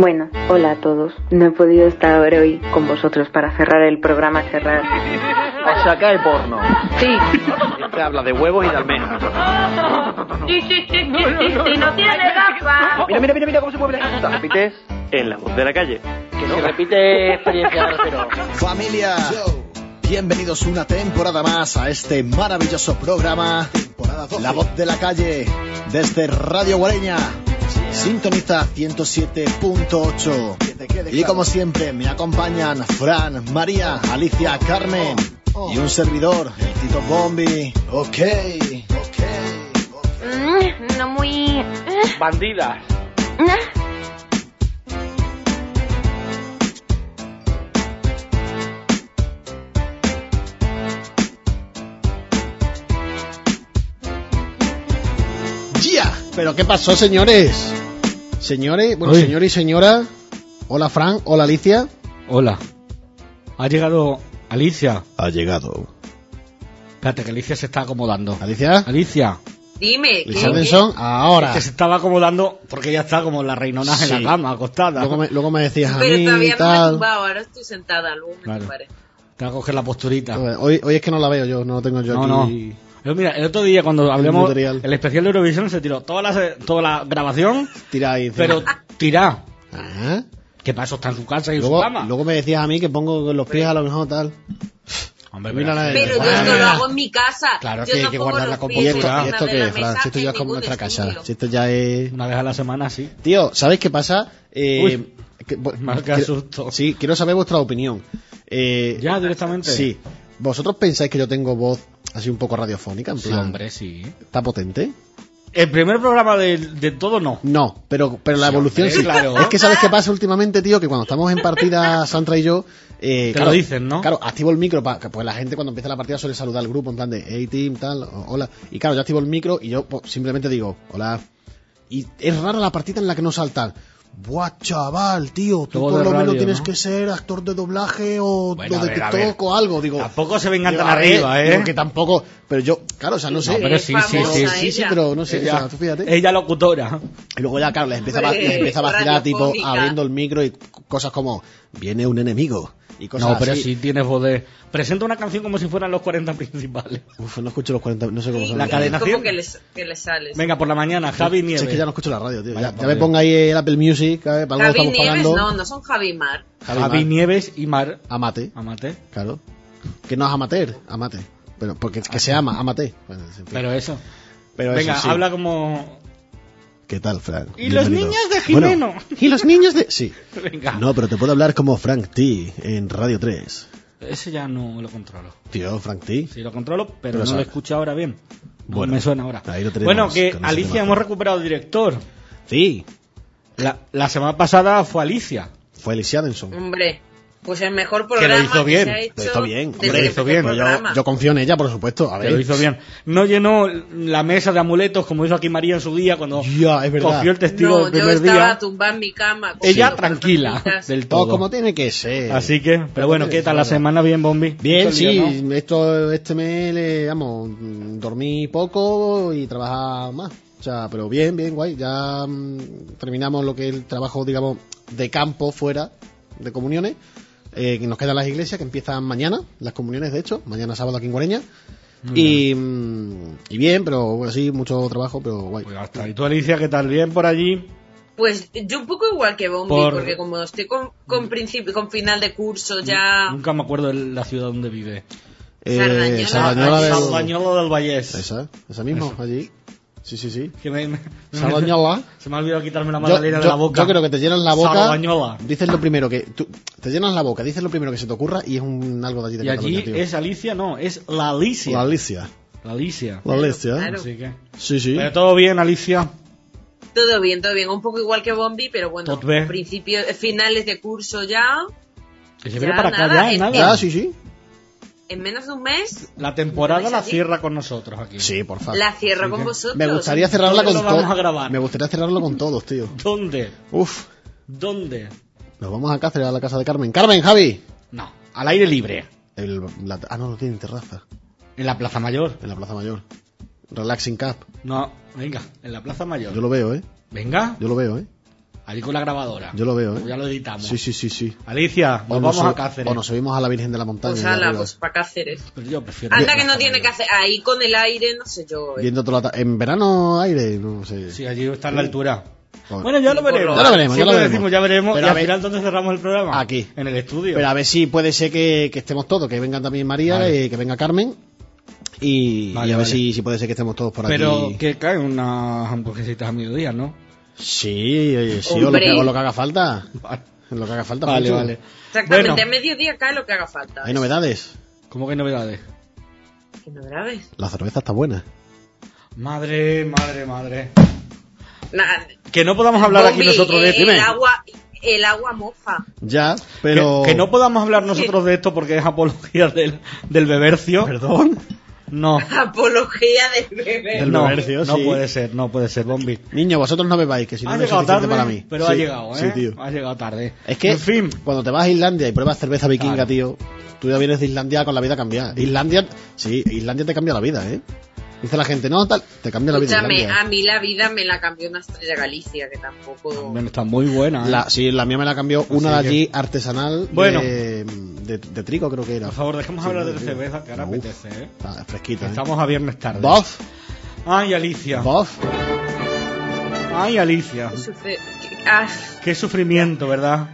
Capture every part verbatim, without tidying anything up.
Bueno, hola a todos. No he podido estar hoy con vosotros para cerrar el programa, cerrar. O sea, cae porno. Sí. Este habla de huevos y de almejas. Sí, sí, sí, sí, sí, sí, no tiene gafas. Mira, mira, mira, mira cómo se mueve la gente. ¿Repites? En la voz de la calle. Que no. Se repite experiencia de pero... Familia, bienvenidos una temporada más a este maravilloso programa La Voz de la Calle desde Radio Guareña. Sintoniza ciento siete punto ocho. Y como siempre me acompañan Fran, María, Alicia, Carmen y un servidor, el Tito Bombi. Ok, ok, ok. Mm, no muy... Bandidas. ¡Ya! ¿Pero qué pasó, señores? Señores, bueno, Uy. señor y señora. Hola, Fran. Hola, Alicia. Hola. Ha llegado Alicia. Ha llegado. Espérate, que Alicia se está acomodando. ¿Alicia? Alicia. Dime, Alicia ¿qué? Benson, ahora. Que se estaba acomodando porque ella está como la reinona Sí. en la cama, acostada. Luego me, luego me decías a Pero mí todavía y no me he tal. tumbado, ahora estoy sentada, luego me Claro. tumbaré. Te va a coger la posturita. Hoy, hoy es que no la veo yo, no la tengo yo No, aquí. no. Yo, mira, el otro día cuando hablamos, material. el especial de Eurovisión se tiró toda la, toda la grabación, Tira ahí. pero tirá. Ajá. Que para eso está en su casa y en Luego, su cama. luego me decías a mí que pongo los pies a lo mejor tal. Hombre, Mira la- Pero yo Ah. esto lo hago en mi casa. Claro, yo que hay no que pongo guardar los la pies ¿Y esto, compostura. y encima esto de qué la es, Fran? mesa Si esto en ya es como ningún nuestra casa. estudio. Si esto ya es... Una vez a la semana, sí. Tío, ¿sabéis qué pasa? Eh, Uy. que- bu- Más que quiero- asusto. Sí, quiero saber vuestra opinión. Eh, Ya, directamente. Sí. ¿Vosotros pensáis que yo tengo voz así un poco radiofónica? En Sí, plan, hombre, sí. ¿está potente? El primer programa de, de todo no. No, pero, pero la Sí, evolución hombre, sí. claro. Es que ¿sabes qué pasa últimamente, tío? Que cuando estamos en partida, Sandra y yo... Eh, Te lo dicen, ¿no? Claro, activo el micro, para pues la gente cuando empieza la partida suele saludar al grupo en plan de hey team, tal, o- hola. Y claro, yo activo el micro y yo pues, simplemente digo, hola. Y es rara la partida en la que no saltan. Buah, chaval, tío, tú Todo por de lo menos radio, tienes ¿no? que ser actor de doblaje o, Bueno, o a de ver, a TikTok ver. o algo. Digo, Tampoco se vengan digo, tan a ver, arriba, ¿eh? digo que tampoco, pero yo, claro, o sea, no sé. No, pero sí, sí, famosa sí. Sí, sí, ella. pero no sé, o Ella, sea, tú fíjate. ella locutora. Y luego ya, claro, les empieza, a, Hombre, les empieza a vacilar, tipo, radiofónica. abriendo el micro y c- cosas como, viene un enemigo. Y cosas No, pero así. sí tienes voz de... Presenta una canción como si fueran los cuarenta principales. Uf, no escucho los cuarenta, no sé cómo son. La cadena ¿Cómo cien. que les, que les sales? Venga, por la mañana, Javi Si Nieves. es que ya no escucho la radio, tío. Vaya, Ya, por ya me Dios. ponga ahí el Apple Music, ¿sabes? Para algo Javi estamos Nieves, pagando. no, no son Javi Mar. Javi Javi Mar. Nieves y Mar Amate, Amate. claro. Que no es amateur, amate. Pero porque que se ama, amate. Bueno, en fin. Pero eso. Pero Venga, eso sí. habla como... ¿Qué tal, Frank? Y los Bienvenido. niños de Jimeno. Bueno, y los niños de... Sí. Venga. No, pero te puedo hablar como Frank T en Radio tres. Ese ya no lo controlo. Tío, Frank T. Sí lo controlo, pero, Pero no sabe. lo escucho ahora bien. No Bueno, me suena ahora. ahí lo tenemos Bueno, que con ese Alicia temazo. hemos recuperado director. Sí. La, la semana pasada fue Alicia. Fue Alicia Denson. Hombre, pues el mejor programa lo hizo bien. se ha hecho Lo hizo bien, desde hombre, que lo hizo empezó bien. el Yo, programa. yo confío en ella, por supuesto. A Que ver. lo hizo bien. No llenó la mesa de amuletos como hizo aquí María en su día cuando Ya, es verdad. cogió el testigo No, del yo primer estaba día. tumbada en mi cama. Ella comiendo tranquila, patatas del Todo todo. como tiene que ser. Así que, pero bueno, ¿qué tal la semana? Bien, Bombi. Bien, Mucho lío, sí. ¿no? Esto, este mes, le, vamos, mm, dormí poco y trabajar más. O sea, pero bien, bien, guay. Ya mm, terminamos lo que es el trabajo, digamos, de campo fuera de comuniones. Eh, que nos quedan las iglesias que empiezan mañana, las comuniones de hecho, mañana sábado aquí en Guareña. Y, mm, y bien, pero bueno, sí, mucho trabajo, pero guay. Pues ya está. ¿Y tú, Alicia, qué tal? ¿Bien por allí? Pues yo un poco igual que Bombi, Por- porque como estoy con, con principio, con final de curso ya... Nunca me acuerdo de la ciudad donde vive. Eh, Sardañola. Sardañola del- Sardañola del Vallés. Esa, esa mismo, allí. Sí, sí, sí. Que me- me- Sardañola. Se me ha olvidado quitarme la Yo, magdalena de yo- la boca. yo creo que te llenas la boca. Sardañola. Dices lo primero que. Tú, te llenas la boca, dices lo primero que se te ocurra y es un algo de allí de Y allí Cataluña, tío. es Alicia, no, es la Alicia. La Alicia. La Alicia. La Alicia. Claro. Así que... Sí, sí. Pero todo bien, Alicia. Todo bien, todo bien. Un poco igual que Bombi, pero bueno, Tot bé. principio, finales de curso ya. Que se Ya, viene para acá nada, ya, en- nada. Ya, sí, sí. En menos de un mes La temporada la ¿Sí? cierra con nosotros aquí. Sí, por favor. la cierro Así con que- vosotros. Me gustaría cerrarla ¿Dónde con lo vamos a todos. grabar? Me gustaría cerrarlo con todos, tío. ¿Dónde? Uf. ¿Dónde? Nos vamos a Cáceres, a la casa de Carmen. Carmen, Javi. No, al aire libre. El, la- ah, no, no tienen terraza. En la Plaza Mayor. En la Plaza Mayor. Relaxing Cup. No, venga, en la Plaza Mayor. Yo lo veo, ¿eh? Venga, Yo lo veo, ¿eh? Allí con la grabadora. Yo lo veo, ¿eh? Ya lo editamos. Sí, sí, sí, sí. Alicia, nos vamos a Cáceres. O nos subimos a la Virgen de la Montaña. Pues ala, pues para Cáceres. Pero yo prefiero... Anda que no tiene que hacer... Ahí con el aire, no sé yo. Eh. Viendo toda la ta- En verano aire, no sé. Sí, allí está en la altura. Joder. Bueno, ya lo veremos. Ya lo veremos, ya lo Siempre veremos. decimos, ya veremos. Pero y a al ver- final, ¿dónde cerramos el programa? Aquí. En el estudio. Pero a ver si puede ser que, que estemos todos, que vengan también María, Vale. eh, que venga Carmen. Y, Vale, y a ver vale. si, si puede ser que estemos todos por Pero aquí. que caen unas hamburguesitas a mediodía, ¿no? Sí, eh, sí, o lo, Hombre. que, o lo que haga falta. Vale, Lo que haga falta. vale. Poncho. vale. Exactamente, Bueno. a mediodía cae lo que haga falta. Hay novedades. ¿Cómo que hay novedades? ¿Qué novedades? La cerveza está buena. Madre, madre, madre. Nah, Que no podamos hablar aquí Bobby, nosotros de eh, esto. el Dime. agua, el agua moja. Ya, pero... Que, que no podamos hablar nosotros de esto porque es apología del, del bebercio. ¿Perdón? No. Apología del bebé. Del no, bebercio, no sí. puede ser, no puede ser, Bombi. Niño, vosotros no bebáis, que si no Ha no es llegado suficiente tarde, para mí. pero Sí, ha llegado, ¿eh? Sí, tío. Ha llegado tarde. Es que En fin. cuando te vas a Islandia y pruebas cerveza vikinga, Claro. tío, tú ya vienes de Islandia con la vida cambiada. Islandia, sí, Islandia te cambia la vida, ¿eh? Dice la gente, no, tal, te cambia la vida. Escúchame, Islandia. a mí la vida me la cambió una estrella Galicia, que tampoco... Bueno, está muy buena, ¿eh? La, sí, la mía me la cambió una de Así que- allí artesanal Bueno. de, de, de trigo, creo que era. Por favor, dejemos Sí, hablar de de trigo. cerveza, que ahora Uf, apetece, ¿eh? Está fresquita, ¿eh? Estamos a viernes tarde. Bof, Ay, Alicia. bof. Ay, Alicia. ¿Qué sufre? ¿Qué- ah, Qué sufrimiento, ¿verdad?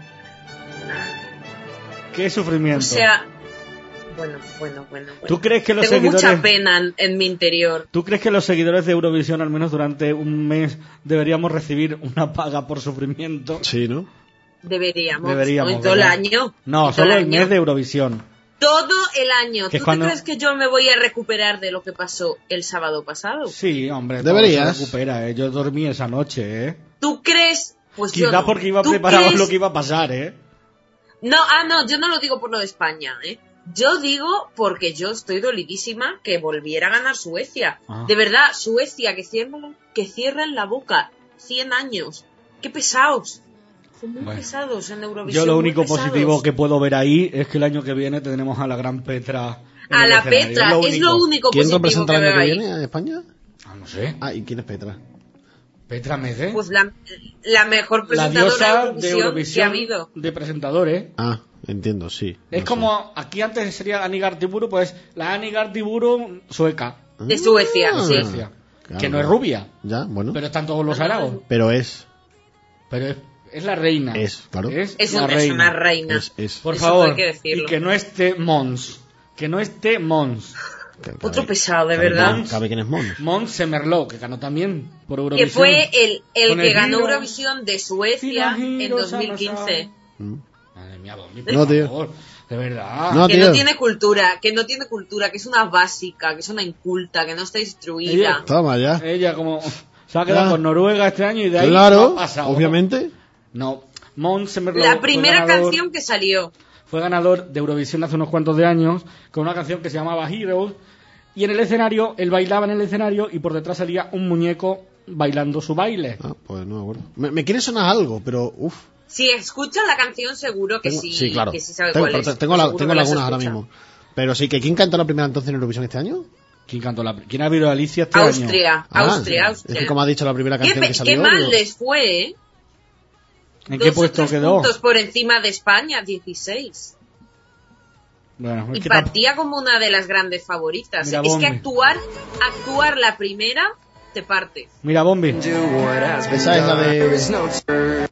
Qué sufrimiento. o sea... Bueno, bueno, bueno. bueno. ¿Tú crees que los Tengo seguidores... mucha pena en, en mi interior. ¿Tú crees que los seguidores de Eurovisión, al menos durante un mes, deberíamos recibir una paga por sufrimiento? Sí, ¿no? Deberíamos. Deberíamos, ¿no? Y todo el ¿verdad? año. No, Y todo solo el año. mes de Eurovisión. Todo el año. Que ¿Tú cuando- te crees que yo me voy a recuperar de lo que pasó el sábado pasado? Sí, hombre, Deberías. todo se recupera, ¿eh? Yo dormí esa noche, ¿eh? ¿Tú crees? Pues yo Quizá no. porque iba ¿Tú preparado crees? lo que iba a pasar, ¿eh? No, ah, no, yo no lo digo por lo de España, ¿eh? Yo digo porque yo estoy dolidísima que volviera a ganar Suecia. Ah. De verdad, Suecia, que cierran, que cierran la boca. cien años. ¡Qué pesados! Son muy Bueno. pesados en Eurovisión. Yo lo muy único pesados. positivo que puedo ver ahí es que el año que viene tendremos a la gran Petra. en A el la escenario. Petra, es lo único ¿Quién positivo representa que el año veo que ahí. viene a España? Ah, no sé. Ah, ¿y quién es Petra? Petra Mede. Pues la, la mejor la presentadora diosa de de Eurovisión, que ha Eurovisión habido. de presentadores. Ah, entiendo, sí. Es no como, aquí antes sería Annie Gartiburu, pues la Annie Gartiburu sueca. sé. De Suecia, Ah, sí. Suecia. claro. Que no es rubia, Ya, bueno. pero están todos los araos. Pero es, Pero es, es la reina. Es, claro. Es, Es, la un- es reina. una reina. es, es. Por Eso favor, hay que decirlo. y que no esté Mons. Que no esté Mons. Que- Otro cabe- pesado, de cabe verdad. quién- ¿Cabe quién es Mons? Mons Semerlo, que ganó también por Eurovisión. Que fue el, el Con que el ganó giro. Eurovisión de Suecia Giro, en giro, dos mil quince. Mm. Madre mía, Bombi, No, por tío. favor. De verdad. No, Que tío. no tiene cultura, que no tiene cultura, que es una básica, que es una inculta, que no está instruida. Ella- Toma ya. Ella como se ha quedado Ah. con Noruega este año y de ahí Claro, no ha pasado. obviamente. No, Mons Semerlo La fue primera ganador- canción que salió. fue ganador de Eurovisión hace unos cuantos de años con una canción que se llamaba Heroes y en el escenario, él bailaba en el escenario y por detrás salía un muñeco bailando su baile. Ah, pues no, bueno. Me, me quiere sonar algo, pero uff. Si escuchas la canción seguro que Tengo- sí, sí, claro. que sí sabe tengo, cuál pero es. tengo, la- Seguro tengo que las lagunas ahora escucha. mismo. Pero sí, que ¿quién cantó la primera entonces en Eurovisión este año? ¿Quién cantó la ¿Quién ha habido a Alicia este año? Austria, Ah, Austria, Es Austria. que como ha dicho la primera ¿Qué, canción pe- que salió. qué mal digo, les fue, ¿eh? ¿En Dos qué o puesto tres quedó? puntos por encima de España, dieciséis. Bueno, es Y que tamp- partía como una de las grandes favoritas. Mira, es que Bombi. actuar, actuar la primera te parte. Mira, Bombi. Esa es la de.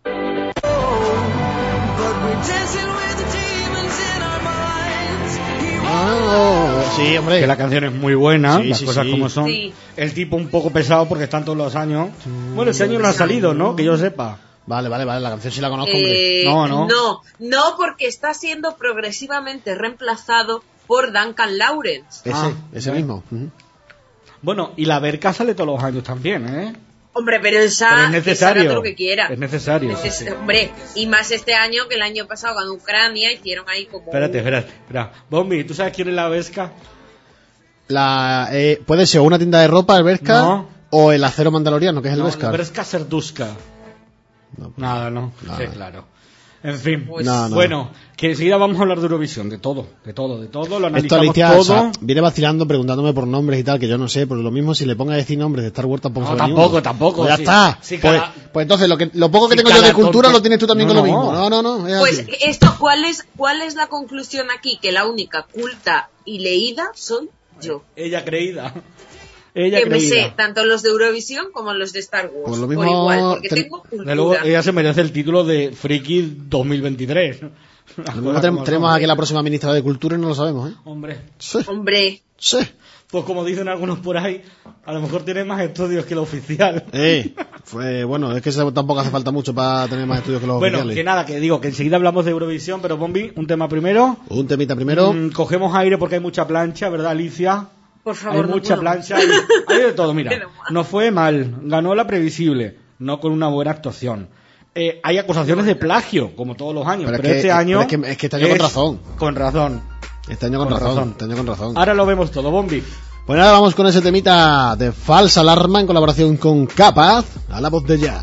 Ah, sí, hombre. Que la canción es muy buena, Sí, las sí, cosas sí. como son. Sí. El tipo un poco pesado porque están todos los años. Bueno, este año no ha salido, ¿no? Que yo sepa. Vale, vale, vale. La canción sí la conozco, hombre. Eh, No, no. no, no, porque está siendo progresivamente reemplazado por Duncan Lawrence. Ese, Ah, ese bueno. mismo. Ujú. Bueno, y la Berca sale todos los años también, ¿eh? Hombre, pero esa Pero es que necesario. salga todo lo que quiera. Es necesario. Neces- sí. Hombre, y más este año que el año pasado ganó Ucrania, hicieron ahí como... Espérate, espérate, espera. Bombi, ¿tú sabes quién es la Berca? La, eh, puede ser una tienda de ropa, el Berska, No. o el acero mandaloriano, que es el No, Berska. la Berca Serduska. No. Nada, no. Nada. Sí, claro. En fin, Pues- No, no. bueno, que enseguida vamos a hablar de Eurovisión, de todo, de todo, de todo, lo Esto analizamos Alicia todo. o sea, viene vacilando preguntándome por nombres y tal, que yo no sé, porque lo mismo si le ponga a decir nombres de Star Wars tampoco No, sabe ni tampoco, uno. tampoco, Pues ya sí. está. Sí, pues, cada- pues entonces lo que lo poco que sí, tengo yo de cada cultura tonto- lo tienes tú también No, con lo no. mismo. No, no, no. es Pues así. esto, ¿cuál es, ¿cuál es la conclusión aquí? Que la única culta y leída soy yo. Ella creída. Ella Que me creída. sé tanto los de Eurovisión como los de Star Wars. Pues lo Por mismo igual, porque ten- tengo De cultura. luego, ella se merece el título de Friki dos mil veintitrés. A lo mejor tenemos, tenemos aquí la próxima ministra de Cultura y no lo sabemos, ¿eh? Hombre, Sí, Hombre, sí. pues como dicen algunos por ahí, a lo mejor tiene más estudios que la oficial. Eh, fue, bueno, es que eso tampoco hace falta mucho para tener más estudios que los Bueno, oficiales. que nada, que digo, que enseguida hablamos de Eurovisión, pero Bombi, un tema primero. Un temita primero. Mm, cogemos aire porque hay mucha plancha, ¿verdad, Alicia? por favor, Hay no mucha puedo. plancha. Hay, hay de todo, mira. Pero mal. No fue mal, ganó la previsible, no con una buena actuación. Eh, hay acusaciones de plagio, como todos los años, Pero pero, es que- este año... pero es que- es que este año con razón. Con razón. Este año con, Con razón, razón. Este año con razón. Ahora lo vemos todo, Bombi. Bueno, ahora vamos con ese temita de Falsa Alarma en colaboración con Capaz, a la voz de Ya.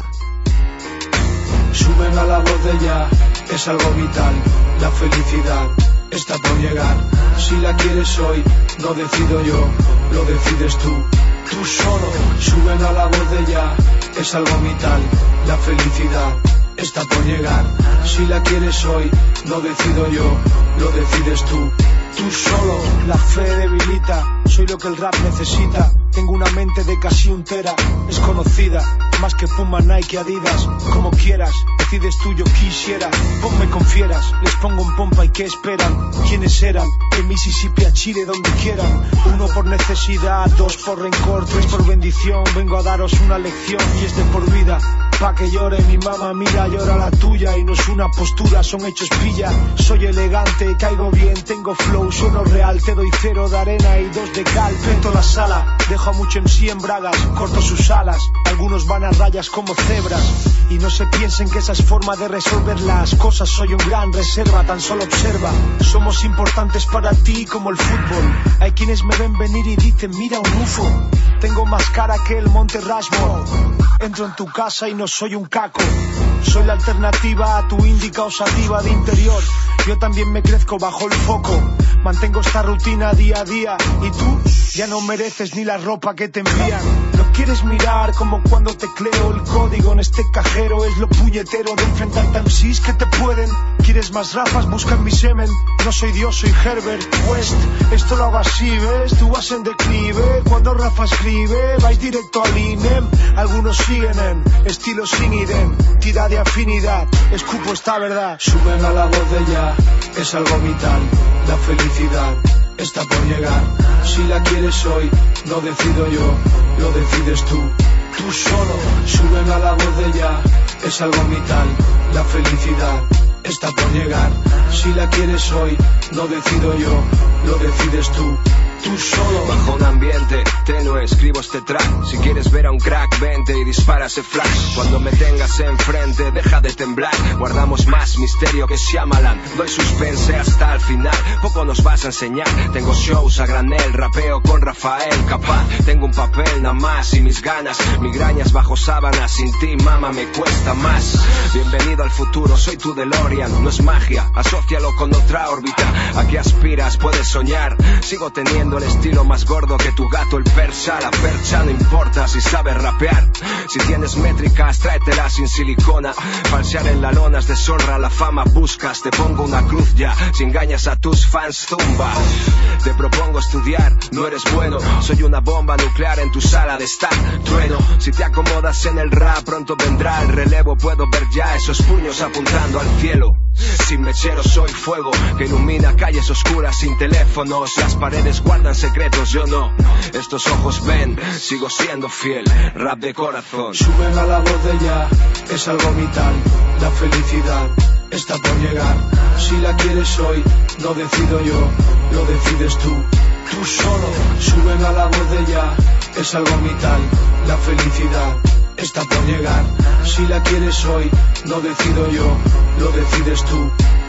Suben a la voz de ya, es algo vital, la felicidad está por llegar. Si la quieres hoy, no decido yo, lo decides tú, tú solo. Suben a la voz de ya, es algo vital, la felicidad está por llegar. Si la quieres hoy, no decido yo, lo decides tú, tú solo. La fe debilita, soy lo que el rap necesita. Tengo una mente de casi un tera, es conocida, más que Puma, Nike, Adidas. Como quieras, decides tú, yo quisiera. Ponme con fieras, les pongo en pompa y ¿qué esperan? ¿Quiénes eran? De Mississippi a Chile, donde quieran. Uno por necesidad, dos por rencor, tres por bendición. Vengo a daros una lección y es de por vida. Pa' que llore mi mamá, mira, llora la tuya. Y no es una postura, son hechos pilla. Soy elegante, caigo bien, tengo flow, sueno real. Te doy cero de arena y dos de cal. Peto la sala, dejo a mucho M C en bragas, corto sus alas. Algunos van a rayas como cebras. Y no se piensen que esa es forma de resolver las cosas. Soy un gran reserva, tan solo observa. Somos importantes para ti como el fútbol. Hay quienes me ven venir y dicen, mira un U F O. Tengo más cara que el Monte Rushmore. Entro en tu casa y no soy un caco. Soy la alternativa a tu índica osativa de interior. Yo también me crezco bajo el foco. Mantengo esta rutina día a día. Y tú ya no mereces ni la ropa que te envían. No quieres mirar como cuando tecleo el código en este cajero. Es lo puñetero de enfrentarte a M Cs que te pueden. ¿Quieres más rafas? Busca en mi semen. No soy Dios, soy Herbert West. Esto lo hago así, ¿ves? Tú vas en declive. Cuando Rafa escribe, vais directo al I N E M. Algunos siguen en estilo sin idem. Tira de afinidad, escupo esta verdad. Suben a la voz de ya, es algo vital. La felicidad está por llegar. Si la quieres hoy, no decido yo, lo decides tú, tú solo. Suben a la voz de ya, es algo vital. La felicidad está por llegar. Si la quieres hoy, no decido yo, lo decides tú, tú solo. Bajo un ambiente tenue escribo este track. Si quieres ver a un crack, vente y dispara ese flash. Cuando me tengas enfrente, deja de temblar. Guardamos más misterio que Shyamalan. Doy suspense hasta el final, poco nos vas a enseñar. Tengo shows a granel, rapeo con Rafael Capaz. Tengo un papel nada más y mis ganas. Migrañas bajo sábanas, sin ti mama me cuesta más. Bienvenido al futuro, soy tu DeLorean. No es magia, asócialo con otra órbita. ¿A qué aspiras? Puedes soñar. Sigo teniendo el estilo más gordo que tu gato el persa. La percha no importa si sabes rapear. Si tienes métricas, tráetelas sin silicona. Falsear en la lona es deshonra, la fama buscas. Te pongo una cruz ya, si engañas a tus fans zumba. Te propongo estudiar, no eres bueno. Soy una bomba nuclear en tu sala de estar. Trueno, si te acomodas en el rap pronto vendrá el relevo. Puedo ver ya esos puños apuntando al cielo. Sin mechero soy fuego que ilumina calles oscuras sin teléfonos. Las paredes guardan secretos, yo no. Estos ojos ven, sigo siendo fiel. Rap de corazón. Suben a la voz de ya, es algo vital. La felicidad está por llegar. Si la quieres hoy, no decido yo, lo decides tú, tú solo. Suben a la voz de ya, es algo vital. La felicidad está por llegar. Si la quieres hoy, no decido yo, lo decides tú,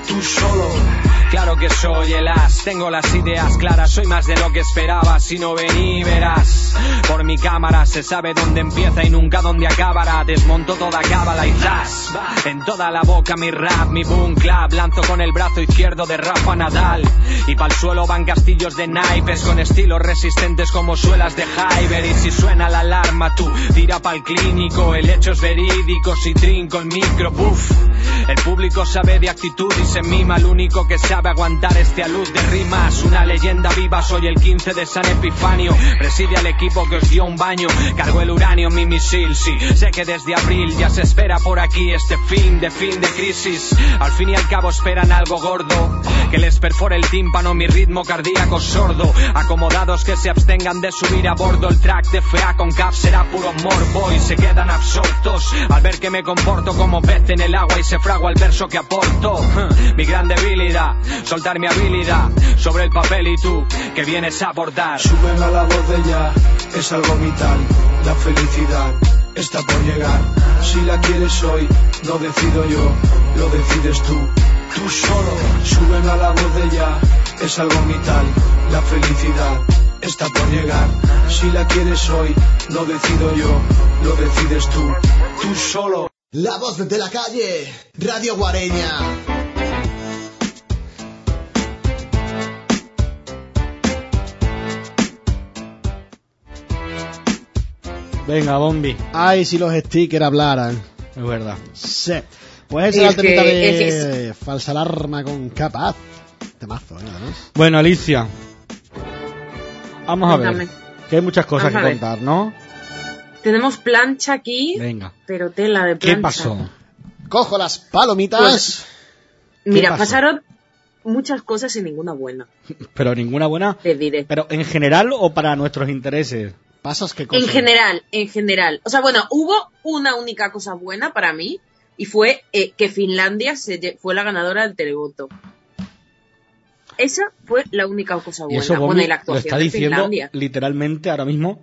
tú solo. Claro que soy el as, tengo las ideas claras, soy más de lo que esperabas, si no vení verás. Por mi cámara se sabe dónde empieza y nunca dónde acabará, desmonto toda cábala y zas. En toda la boca mi rap, mi boom clap, lanzo con el brazo izquierdo de Rafa Nadal. Y pa'l suelo van castillos de naipes con estilos resistentes como suelas de Hyber. Y si suena la alarma tú tira pa'l clínico, el hecho es verídico, si trinco el micro, puff. El público sabe de actitud y se mima, el único que sabe aguantar este alud de rimas. Una leyenda viva, soy el quince de San Epifanio, preside al equipo que os dio un baño. Cargo el uranio en mi misil, sí, sé que desde abril ya se espera por aquí este fin de fin de crisis. Al fin y al cabo esperan algo gordo, que les perfore el tímpano, mi ritmo cardíaco sordo. Acomodados que se abstengan de subir a bordo, el track de F A con Cap será puro morbo. Y se quedan absortos al ver que me comporto como pez en el agua y se fragua el verso que aporto. Mi gran debilidad, soltar mi habilidad sobre el papel y tú que vienes a abordar. Suben a la voz de ya, es algo vital, la felicidad está por llegar. Si la quieres hoy, no decido yo, lo decides tú, tú solo. Suben a la voz de ya, es algo vital, la felicidad está por llegar. Si la quieres hoy, no decido yo, lo decides tú, tú solo. La voz de la calle, Radio Guareña. Venga, Bombi. Ay, si los stickers hablaran. Es verdad. Sí. Pues esa es la Es que- temita es que de Falsa Alarma con Capaz. Temazo, ¿eh? ¿No? Bueno, Alicia. Vamos a Cuéntame. ver. Que hay muchas cosas Vamos a que ver. contar, ¿no? Tenemos plancha aquí, Venga. pero tela de plancha. ¿Qué pasó? Cojo las palomitas. Pues, Mira, pasó? pasaron muchas cosas y ninguna buena, Pero ninguna buena. te diré. ¿Pero en general o para nuestros intereses? Pasas que cosas. En general, en general. O sea, bueno, hubo una única cosa buena para mí y fue eh, que Finlandia se lle- fue la ganadora del televoto. Esa fue la única cosa Y buena. eso Bueno, Bombi y la lo actuación está de diciendo Finlandia. literalmente ahora mismo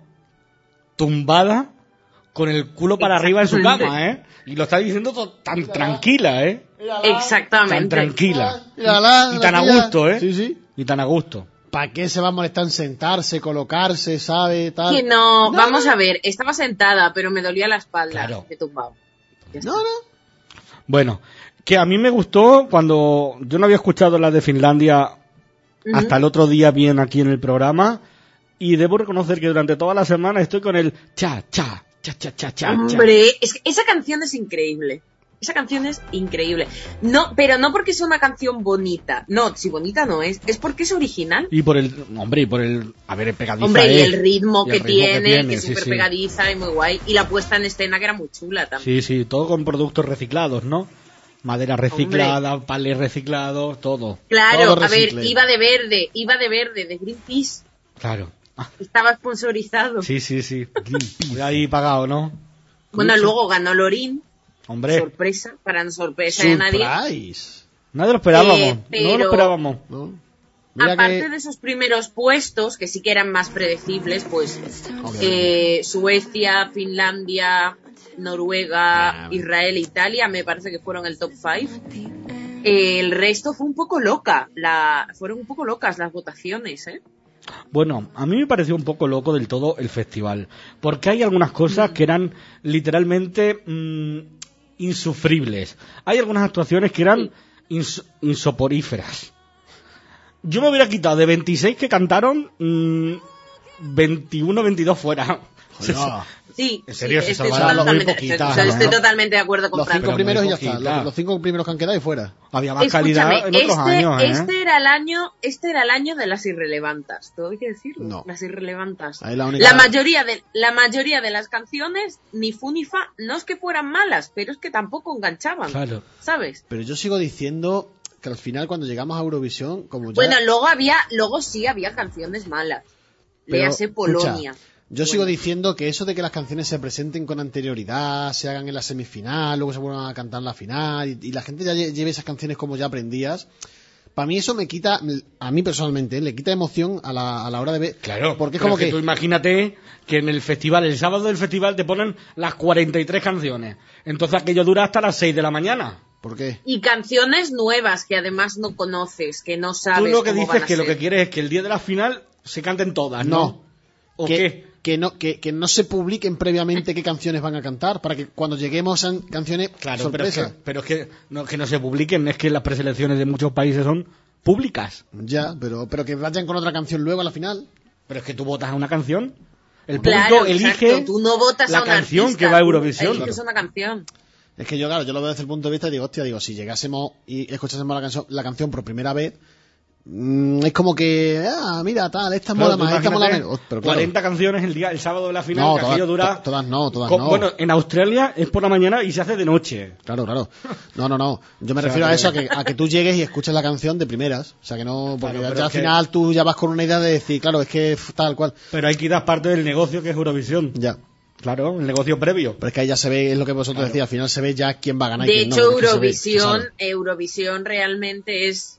tumbada con el culo para arriba en su Exactamente. cama, ¿eh? Y lo está diciendo to- tan tranquila, ¿eh? Exactamente. Tan tranquila. Mírala, Y tan a mira. gusto, ¿eh? Sí, sí. Y tan a gusto. ¿Para qué se va a molestar en sentarse, colocarse, sabe, tal? Que no, No, vamos no. a ver, estaba sentada, pero me dolía la espalda. Claro. Me tumbaba. Ya está. No, no. Bueno, que a mí me gustó cuando yo no había escuchado la de Finlandia Ujú. hasta el otro día bien aquí en el programa y debo reconocer que durante toda la semana estoy con el cha, cha, cha, cha, cha, cha, cha. Hombre, es que esa canción es increíble. Esa canción es increíble. No, pero no porque sea una canción bonita. No, si bonita no es, es porque es original. Y por el, hombre, y por el, a ver, el pegadiza Hombre, y es. el ritmo, Y que, el ritmo que tiene, tiene, que es sí, súper sí. pegadiza y muy guay. Y la puesta en escena que era muy chula también. Sí, sí, todo con productos reciclados, ¿no? Madera reciclada, palés reciclados, todo. Claro, Todo a ver, recicle. iba de verde, iba de verde, de Greenpeace. Claro. Ah, Estaba sponsorizado. sí, sí, sí. Ahí pagado, ¿no? Bueno, luego ganó Lorín. Hombre, Sorpresa, para no sorpresa de nadie. Surprise. nadie lo esperábamos. Eh, No lo pero- esperábamos. ¿No? Mira Aparte que... de esos primeros puestos, que sí que eran más predecibles, pues eh, Suecia, Finlandia, Noruega, Israel e Italia, me parece que fueron el top cinco. Eh, el resto fue un poco loca, la, fueron un poco locas las votaciones, ¿eh? Bueno, a mí me pareció un poco loco del todo el festival, porque hay algunas cosas que eran literalmente mm, insufribles. Hay algunas actuaciones que eran ins- insoporíferas. Yo me hubiera quitado de veintiséis que cantaron, mmm, veintiuno, veintidós fuera. Oiga, Sí, ¿En serio? sí, Se estoy, salvaron totalmente, muy poquitas, o sea, estoy ¿no? totalmente de acuerdo con los Fran. cinco Pero primeros y muy ya está. poquita. Los, los cinco primeros que han quedado y fuera. Había más Escúchame, calidad en otros este, años, ¿eh? este era el año, este era el año de las irrelevantas, todo hay que decirlo, No. las irrelevantas. Ahí la única- La mayoría de la mayoría de las canciones, ni fu ni fa, no es que fueran malas, pero es que tampoco enganchaban, Claro. ¿sabes? Pero yo sigo diciendo que al final cuando llegamos a Eurovisión, como ya... Bueno, luego había, luego sí había canciones malas. Pero, Léase Polonia. escucha, yo sigo diciendo que eso de que las canciones se presenten con anterioridad, se hagan en la semifinal, luego se vuelvan a cantar en la final, y, y la gente ya lle- lleve esas canciones como ya aprendías, para mí eso me quita, a mí personalmente, ¿eh? le quita emoción a la, a la hora de ver. Claro, porque es pero como que que... tú imagínate que en el festival, el sábado del festival, te ponen las cuarenta y tres canciones. Entonces aquello dura hasta las seis de la mañana. ¿Por qué? Y canciones nuevas que además no conoces, que no sabes. Tú lo que cómo dices van a que ser. lo que quieres es que el día de la final se canten todas, ¿no? No. ¿O que, qué? Que no, que, que no se publiquen previamente qué canciones van a cantar, para que cuando lleguemos sean canciones Claro, pero es, sorpresa. que, pero es que no, que no se publiquen, es que las preselecciones de muchos países son públicas. Ya, pero, pero que vayan con otra canción luego a la final. Pero es que tú votas a una canción, el público Claro, elige exacto. Tú no votas la a un canción artista, que va a tú Eurovisión. eliges una canción. Es que yo, claro, yo lo veo desde el punto de vista y digo, hostia, digo, si llegásemos y escuchásemos la canción, la canción por primera vez, mmm, es como que, ah, mira, tal, esta Claro, mola tú más, esta mola imagínate menos. Oh, pero claro, cuarenta canciones el día, el sábado de la final, No, que todas- aquello dura... to- todas no, todas co- no. Bueno, en Australia es por la mañana y se hace de noche. Claro, claro. No, no, no. Yo me O sea, refiero a que- eso, a que, a que tú llegues y escuches la canción de primeras. O sea, que no, porque Claro, pero ya al es que- final tú ya vas con una idea de decir, claro, es que f- tal cual. Pero hay que dar parte del negocio que es Eurovisión. Ya. Claro, el negocio previo. Pero es que ahí ya se ve, es lo que vosotros Claro. decíais, al final se ve ya quién va a ganar y De quién no, hecho, porque se ve, se Eurovisión, sabe. Eurovisión realmente es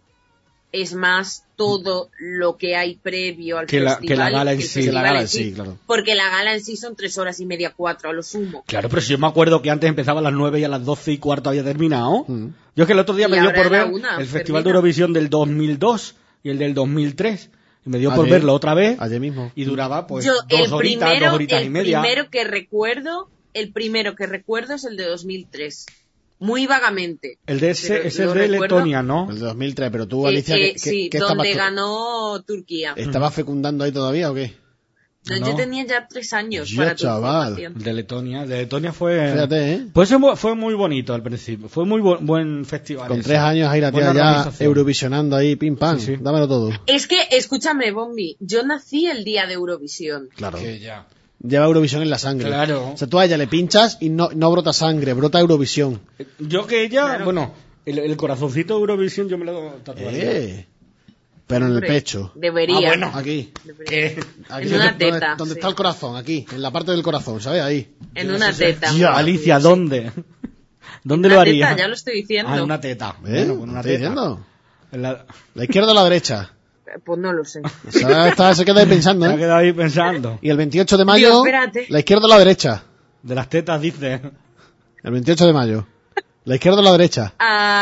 es más todo lo que hay previo al Que la- festival. que la gala en el sí. festival Que la gala en en sí, claro. Porque la gala en sí son tres horas y media, cuatro a lo sumo. Claro, pero si yo me acuerdo que antes empezaba a las nueve y a las doce y cuarto había terminado. Mm. Yo es que el otro día Y me dio ahora por era ver una, el Festival de termina. Eurovisión del dos mil dos y el del dos mil tres. Y me dio por Ayer- verlo otra vez. Ayer mismo. Y duraba pues Yo, dos el horitas, primero, dos horitas el y media. primero que recuerdo, el primero que recuerdo es el de dos mil tres. Muy vagamente. El de ese Pero es el lo de recuerdo. Letonia, ¿no? El de dos mil tres, pero tú, Eh, Alicia, eh, ¿qué, sí, qué donde estabas, ganó Turquía. ¿estabas fecundando ahí todavía o qué? No, No. Yo tenía ya tres años Ya, para tu chaval. información. El de Letonia. El de Letonia fue... Fíjate, ¿eh? Pues fue, fue muy bonito al principio. Fue muy bu- buen festival. Con ese. tres años ahí la tía Buena ya organización. eurovisionando ahí, pim pam, Sí, sí. dámelo todo. Es que, escúchame, Bombi, yo nací el día de Eurovisión. Claro. Que ya. Lleva Eurovisión en la sangre. Claro. O sea, tú a ella le pinchas y no, no brota sangre, brota Eurovisión. Yo que ella, Claro. bueno, el, el corazoncito de Eurovisión yo me lo tatuaría. Eh. Pero en el Hombre, pecho. Debería. Ah, bueno. Aquí. ¿Qué? Aquí En una donde, teta, donde sí. está el corazón, aquí, en la parte del corazón, ¿sabes? Ahí. En una teta. Ya, Alicia, Sí. ¿dónde? ¿Dónde Una lo haría? teta, ya lo estoy diciendo. Ah, en una teta. ¿Eh? Bueno, con una ¿Estoy teta. diciendo? En la- ¿La izquierda o la derecha? Pues no lo sé. O sea, está- se queda ahí pensando, Me ha ¿eh? quedado ahí pensando. Y el veintiocho de mayo, Dios, espérate. la izquierda o la derecha. De las tetas, dice. El veintiocho de mayo. ¿La izquierda o la derecha?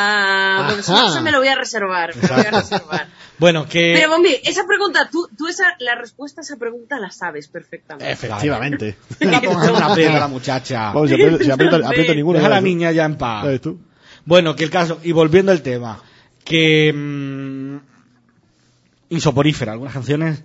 Ah, pues Ajá. eso me lo voy a reservar. Me lo voy a reservar. Bueno, que... Pero, Bombi, esa pregunta, tú, tú esa, la respuesta a esa pregunta la sabes perfectamente. Efectivamente. La pongas en una piedra, muchacha. Vamos, si aprieto, si aprieto, aprieto ninguno. Deja a ya la ves tú. niña ya en paz. Ya ves tú. Bueno, que el caso, y volviendo al tema, que... mm, insoporífera, algunas canciones...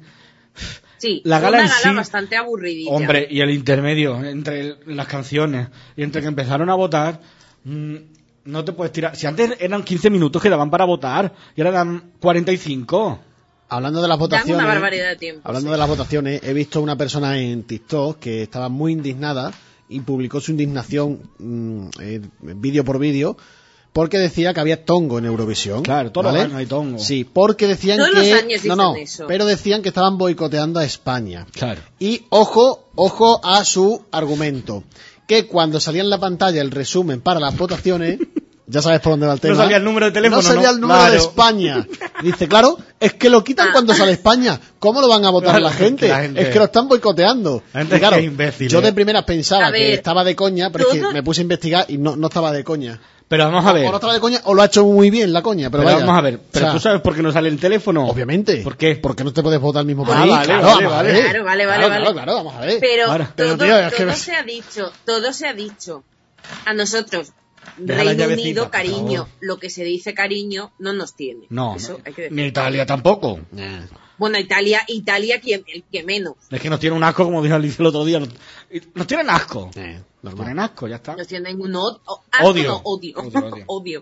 Sí, La fue gala una en gala sí- bastante aburridilla. Hombre, y el intermedio entre el- las canciones y entre que empezaron a votar, mm, no te puedes tirar. Si antes eran quince minutos que daban para votar y ahora dan cuarenta y cinco. Hablando de las Dan votaciones, una barbaridad de tiempo. hablando sí. de las votaciones, he visto una persona en TikTok que estaba muy indignada y publicó su indignación mm, eh, vídeo por vídeo porque decía que había tongo en Eurovisión. Claro, todos ¿vale? los años hay tongo. Sí, porque decían Todos que los años no, dicen no, eso. pero decían que estaban boicoteando a España. Claro. Y ojo, ojo a su argumento, que cuando salía en la pantalla el resumen para las votaciones, ya sabes por dónde va el tema. No salía el número de teléfono, No salía ¿no? el número Claro. de España. Dice, claro, es que lo quitan Ah. cuando sale España. ¿Cómo lo van a votar Claro, la, gente? la gente- Es que lo están boicoteando. La gente Y claro, es que es imbécil, yo ¿eh? de primeras pensaba A que ver, estaba de coña, pero es todo- que me puse a investigar y no, no estaba de coña. Pero vamos a ver. O no estaba de coña o lo ha hecho muy bien la coña, pero, Pero vaya. vamos a ver. Pero O sea, tú sabes por qué no sale el teléfono. Obviamente. ¿Por qué? Porque no te puedes votar al mismo Ah, país. vale, claro, vale, vamos a vale. ver. Claro, vale, vale, Claro, vale. claro, claro, vamos a ver. Pero Ahora, pero, todo, tío, es que todo ves- se ha dicho, todo se ha dicho. A nosotros, Deja la Reino llavecita, Unido, por cariño, favor. lo que se dice cariño no nos tiene. No, Eso hay que decir. ni Italia tampoco. Nah. Bueno, Italia, Italia, quien, el que menos. Es que nos tiene un asco, como dijo Alicia el otro día. Nos, nos tienen asco. Eh, Nos normal. tienen asco, ya está. Nos tienen un od- o- asco, Odio. no, odio. Odio, odio. Odio.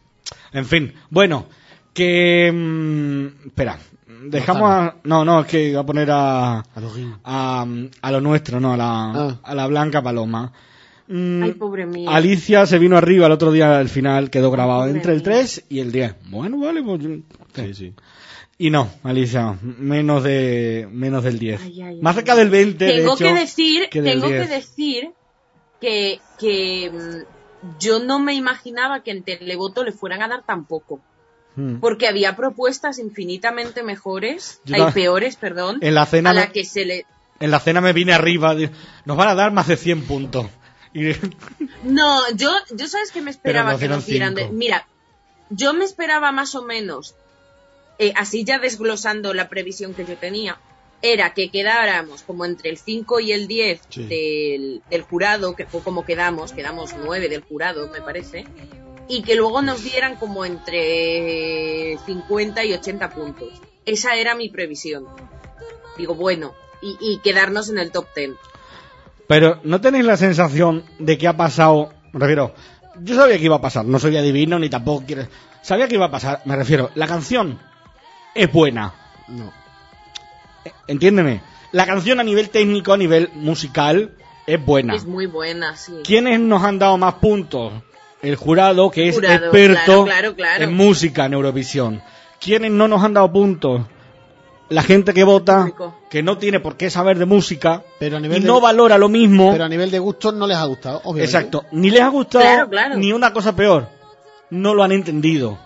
En fin, bueno, que... mm, espera, dejamos a... No, no, es que iba a poner a... A los guiños. A, a lo nuestro, ¿no? A la, Ah. a la Blanca Paloma. Mm, Ay, pobre mía. Alicia se vino arriba el otro día al final, quedó grabado pobre entre el mía. tres y el diez. Bueno, vale, pues... yo- Sí, sí. Y no, Alicia, menos de menos del diez. Ay, ay, Más ay. cerca del veinte, de Tengo hecho, que decir, que del tengo que diez. decir que, que mm, yo no me imaginaba que en Televoto le fueran a dar tan poco. Mm. Porque había propuestas infinitamente mejores, Yo hay la- peores, perdón, En la cena a la me- que se le... En la cena me vine arriba, di- nos van a dar más de cien puntos. Y... No, yo, yo sabes que me esperaba no que nos dieran de... Mira, yo me esperaba más o menos, eh, así ya desglosando la previsión que yo tenía, era que quedáramos como entre el cinco y el diez sí. del, del jurado, que fue como quedamos, quedamos nueve del jurado, me parece, y que luego nos dieran como entre cincuenta y ochenta puntos. Esa era mi previsión. Digo, bueno, y, y quedarnos en el top diez. Pero, ¿no tenéis la sensación de que ha pasado? Me refiero, yo sabía que iba a pasar, no soy adivino ni tampoco quiero... Sabía que iba a pasar, me refiero, la canción es buena. No. Entiéndeme, la canción a nivel técnico, a nivel musical, es buena. Es muy buena, sí. ¿Quiénes nos han dado más puntos? El jurado, que El es jurado, experto claro, claro, claro. en música en Eurovisión. ¿Quiénes no nos han dado puntos? La gente que vota, que no tiene por qué saber de música, pero a nivel y de, no valora lo mismo. Pero a nivel de gustos no les ha gustado, obviamente. Exacto, ni les ha gustado, claro, claro. ni una cosa peor, no lo han entendido.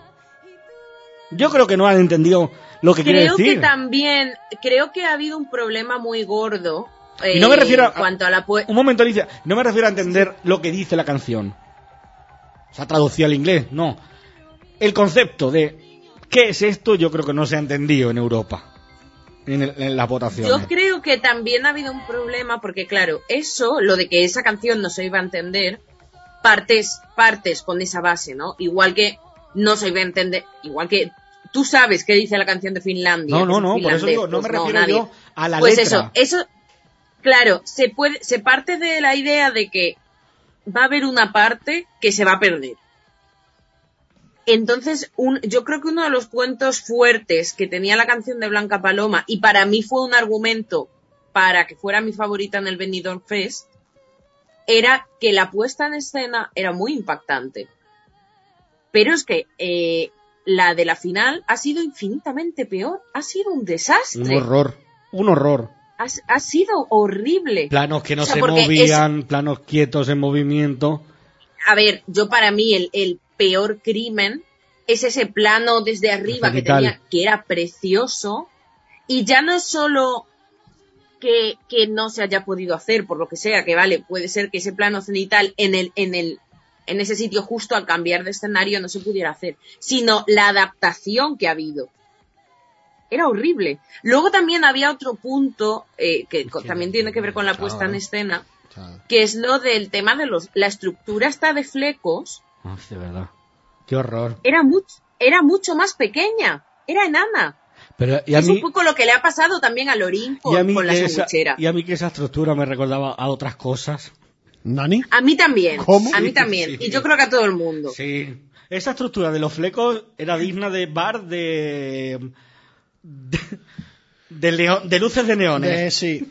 Yo creo que no han entendido lo que creo quiere decir. Creo que también, creo que ha habido un problema muy gordo. Eh, y no me refiero a, en cuanto a la pu- un momento, Alicia, no me refiero a entender lo que dice la canción. O sea, traducido al inglés, no. El concepto de ¿qué es esto? Yo creo que no se ha entendido en Europa. En, el, en las votaciones. Yo creo que también ha habido un problema porque, claro, eso, lo de que esa canción no se iba a entender, partes, partes con esa base, ¿no? Igual que no se iba a entender, igual que tú sabes qué dice la canción de Finlandia. No, no, no, por eso digo, no pues me refiero no, yo a la pues letra. Pues eso, eso, claro, se puede, se parte de la idea de que va a haber una parte que se va a perder. Entonces, un, yo creo que uno de los puntos fuertes que tenía la canción de Blanca Paloma, y para mí fue un argumento para que fuera mi favorita en el Benidorm Fest, era que la puesta en escena era muy impactante. Pero es que eh, la de la final ha sido infinitamente peor. Ha sido un desastre. Un horror, un horror. Ha, ha sido horrible. Planos que no o sea, se movían, es... planos quietos en movimiento. A ver, yo para mí el, el peor crimen es ese plano desde arriba que tenía, que era precioso, y ya no es solo que, que no se haya podido hacer por lo que sea, que vale, puede ser que ese plano cenital en el, en el, en ese sitio justo al cambiar de escenario no se pudiera hacer, sino la adaptación que ha habido. Era horrible. Luego también había otro punto eh, que sí, también tiene que ver con la puesta en escena, que es lo del tema de los la estructura esta de flecos. Oh, de verdad. Qué horror. Era mucho, era mucho más pequeña, era enana. Pero, y a es mí, un poco lo que le ha pasado también a Lorín con, con la sandwichera. Y a mí que esa estructura me recordaba a otras cosas. ¿Nani? A mí también. ¿Cómo? A mí Sí, también. sí. Y yo creo que a todo el mundo. Sí. Esa estructura de los flecos era digna de bar de... De, de, leo, de luces de neones. De, sí.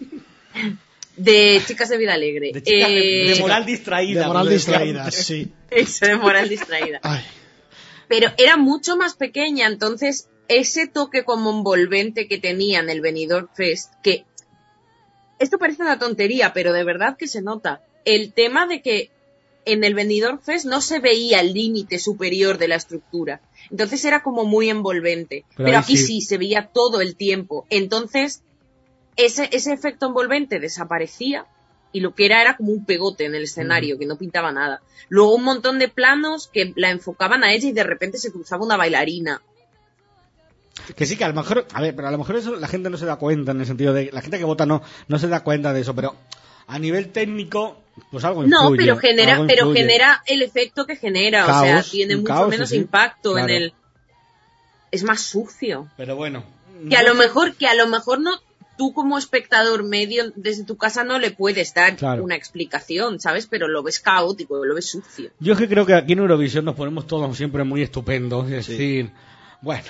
De chicas de vida alegre. De, chicas, eh, de, de moral distraída. De moral distraída, sí. Eso, de moral distraída. Ay. Pero era mucho más pequeña, entonces ese toque como envolvente que tenía en el Benidorm Fest, que esto parece una tontería, pero de verdad que se nota. El tema de que en el Benidorm Fest no se veía el límite superior de la estructura. Entonces era como muy envolvente. Pero, pero aquí sí. sí, se veía todo el tiempo. Entonces ese, ese efecto envolvente desaparecía y lo que era era como un pegote en el escenario, mm. que no pintaba nada. Luego un montón de planos que la enfocaban a ella y de repente se cruzaba una bailarina. Que sí, que a lo mejor, a ver, pero a lo mejor eso la gente no se da cuenta, en el sentido de, la gente que vota no, no se da cuenta de eso, pero a nivel técnico, pues algo influye. No, pero genera, influye. pero genera el efecto que genera, caos, o sea, tiene mucho caos, menos sí, impacto claro. en el, es más sucio. Pero bueno. Que a lo mejor, que a lo mejor no, tú como espectador medio desde tu casa no le puedes dar claro. una explicación, ¿sabes? Pero lo ves caótico, lo ves sucio. Yo es que creo que aquí en Eurovisión nos ponemos todos siempre muy estupendos, es sí. decir, bueno,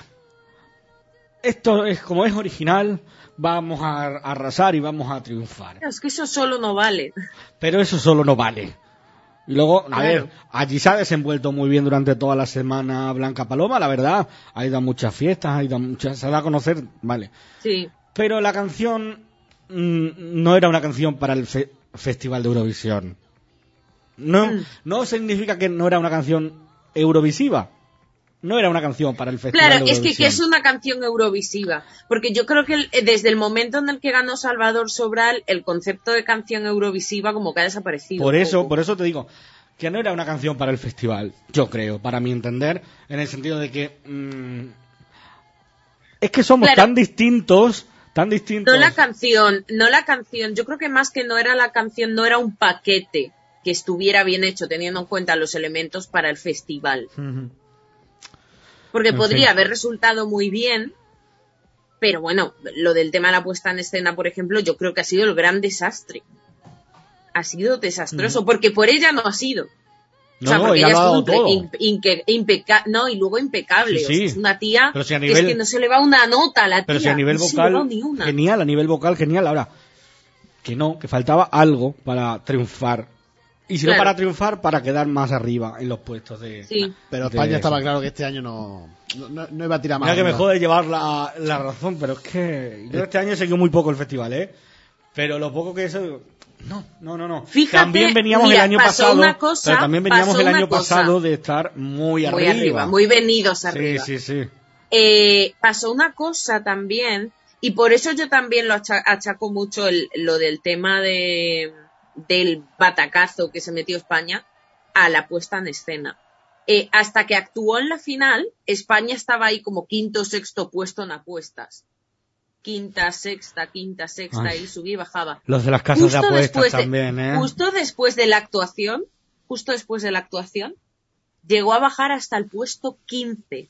esto es como es original, vamos a arrasar y vamos a triunfar. Es que eso solo no vale. Pero eso solo no vale. Y luego, a claro. ver, allí se ha desenvuelto muy bien durante toda la semana Blanca Paloma, la verdad. Ha ido a muchas fiestas, ha ido a muchas, se ha dado a conocer, vale. Sí. Pero la canción mmm, no era una canción para el fe- Festival de Eurovisión. No, mm. no significa que no era una canción eurovisiva. no era una canción para el festival. Claro, de es que, Eurovisión. que es una canción eurovisiva, porque yo creo que el, desde el momento en el que ganó Salvador Sobral, el concepto de canción eurovisiva como que ha desaparecido. Por un eso, poco. por eso te digo que no era una canción para el festival, yo creo, para mi entender, en el sentido de que mmm, es que somos Claro. tan distintos, tan distintos. No la canción, no la canción, yo creo que más que no era la canción, no era un paquete que estuviera bien hecho teniendo en cuenta los elementos para el festival. Ujú. Porque En podría fin. haber resultado muy bien, pero bueno, lo del tema de la puesta en escena, por ejemplo, yo creo que ha sido el gran desastre. Ha sido desastroso, porque por ella no ha sido. No, o sea, no, porque ella ella lo ha es dado un todo. impe- inque- impeca- no, y luego impecable. Sí, O sea, sí. es una tía Pero si a que nivel- es que no se le va una nota a la tía. Pero si a nivel no se le va vocal, ni una. genial, a nivel vocal, genial. Ahora, que no, que faltaba algo para triunfar. Y si Claro. no para triunfar, para quedar más arriba en los puestos de... Sí. Pero de España eso. estaba claro que este año no, no, no- no iba a tirar más. Mira que me arriba. jode llevar la, la razón, pero es que yo este año he seguido muy poco el festival, ¿eh? Pero lo poco que eso... No, no, no, no. Fíjate, también veníamos mira, el año pasó pasado, una cosa, pero también veníamos pasó el año una cosa. pasado de estar muy arriba. Muy arriba, muy venidos arriba. Sí, sí, sí. Eh, pasó una cosa también, y por eso yo también lo acha- achaco mucho el, lo del tema de del batacazo que se metió España a la puesta en escena. Eh, hasta que actuó en la final, España estaba ahí como quinto o sexto puesto en apuestas. Quinta, sexta, quinta, sexta, Ay. y subía y bajaba. Los de las casas Justo de apuestas después de- también, ¿eh? Justo después de la actuación, justo después de la actuación, llegó a bajar hasta el puesto quince.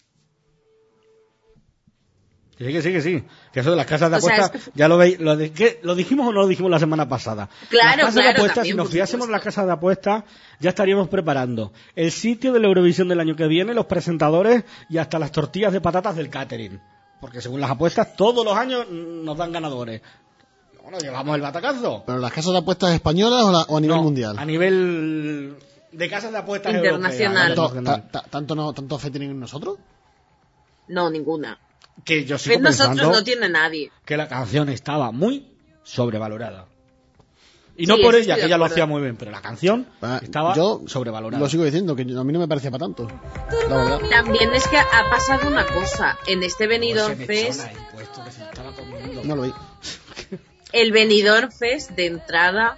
Que sí, que sí, que sí. Que eso de las casas de O sea, apuestas, es que- ya lo veis, lo, de, ¿qué? ¿Lo dijimos o no lo dijimos la semana pasada? Claro, las casas claro, de apuestas, también, si nos por fiásemos supuesto. las casas de apuestas, ya estaríamos preparando el sitio de la Eurovisión del año que viene, los presentadores y hasta las tortillas de patatas del catering. Porque según las apuestas, todos los años mm, nos dan ganadores. Bueno, llevamos el batacazo. ¿Pero las casas de apuestas españolas o, la- o a nivel No, mundial? A nivel de casas de apuestas Internacional. europeas, ¿Tanto, ta- ta- tanto, no, ¿Tanto fe tienen en nosotros? No, ninguna. Que yo sigo Fe nosotros pensando no tiene nadie. que la canción estaba muy sobrevalorada. Y no Sí, por estoy ella, de que ella lo acuerdo. hacía muy bien, pero la canción Ah, estaba yo sobrevalorada. Lo sigo diciendo, que a mí no me parecía para tanto. La verdad. También es que ha pasado una cosa. En este Benidorm Ese Fest, mechón ahí puesto que se estaba comiendo. No lo vi. el Benidorm Fest de entrada,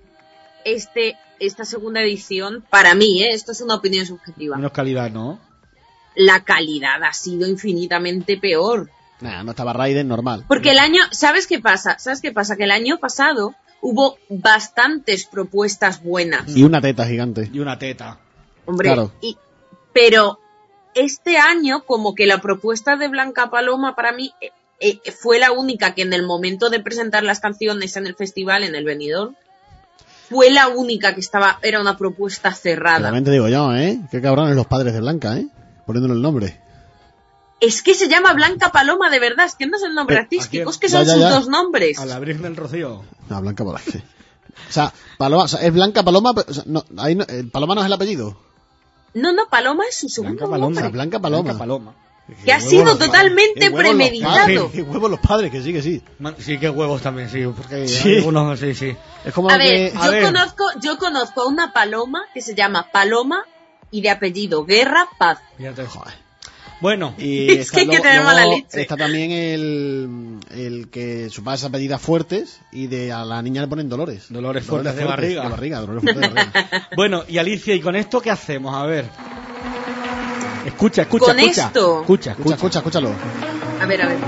este, esta segunda edición, para mí, ¿eh? Esto es una opinión subjetiva, Menos calidad, ¿no? la calidad ha sido infinitamente peor. Nah, no estaba Raiden, normal. Porque el año, ¿sabes qué pasa? ¿Sabes qué pasa? Que el año pasado hubo bastantes propuestas buenas. Y una teta gigante. Y una teta. Hombre, Claro. y, pero este año como que la propuesta de Blanca Paloma para mí eh, eh, fue la única que en el momento de presentar las canciones en el festival, en el Benidorm, fue la única que estaba, era una propuesta cerrada. Realmente digo yo, ¿eh? Qué cabrones los padres de Blanca, ¿eh? Poniéndole el nombre. Es que se llama Blanca Paloma, de verdad, es que no es el nombre Pero, artístico, ¿a es que Ya, son ya, sus ya. dos nombres. A la Virgen del Rocío. No, Blanca Paloma. sí. O sea, Paloma, o sea, es Blanca Paloma, pero, o sea, no, ahí no, eh, Paloma no es el apellido. No, no, Paloma es su segundo Blanca Paloma. O sea, nombre. Blanca Paloma. Blanca Paloma. Que ha Qué sido huevos los totalmente padres, qué huevos los premeditado. padres, Qué huevos los padres, que sí, que sí. Man- Sí, qué huevos también, sí. Porque Sí. hay algunos, sí, sí. Es como A que... ver, a yo ver. conozco, yo conozco a una paloma que se llama Paloma y de apellido Guerra Paz. Fíjate. Joder. Bueno, Y Es está, que hay que luego- tener mala luego leche. está también el, el que su padre se apellida Fuertes y de a la niña le ponen Dolores. Dolores Fuertes de barriga. De barriga, Dolores Fuertes de barriga. bueno, y Alicia, ¿y con esto qué hacemos? A ver. Escucha, escucha, Con escucha. esto. Escucha, Escucha, escucha. escucha, escúchalo. A ver, a ver.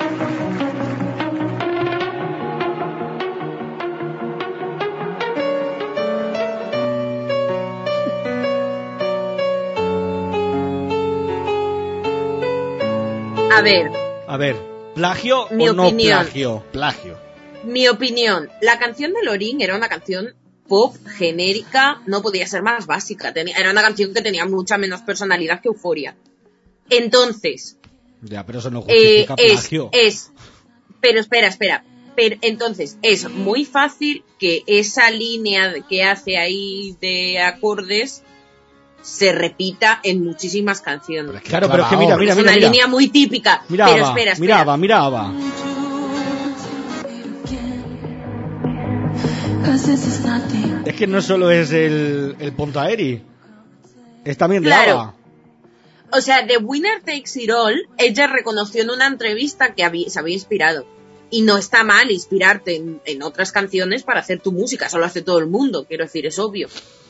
A ver, A ver, ¿plagio Mi o no opinión. plagio? Plagio. mi opinión. La canción de Lorín era una canción pop genérica, no podía ser más básica. Tenía, era una canción que tenía mucha menos personalidad que Euforia. Entonces, Ya, pero eso no eh, justifica es, plagio. es, pero espera, espera. Pero entonces es muy fácil que esa línea que hace ahí de acordes se repita en muchísimas canciones. Claro, pero es que mira, clavao. mira, es mira, una mira. línea muy típica. Mira, pero Ava, espera, espera. mira, Ava, mira, Ava. Es que no solo es el, el Pontaeri, es también de Claro. Ava. o sea, de Winner Takes It All, ella reconoció en una entrevista que había, se había inspirado. Y no está mal inspirarte en, en otras canciones para hacer tu música, eso lo hace todo el mundo, quiero decir, es obvio.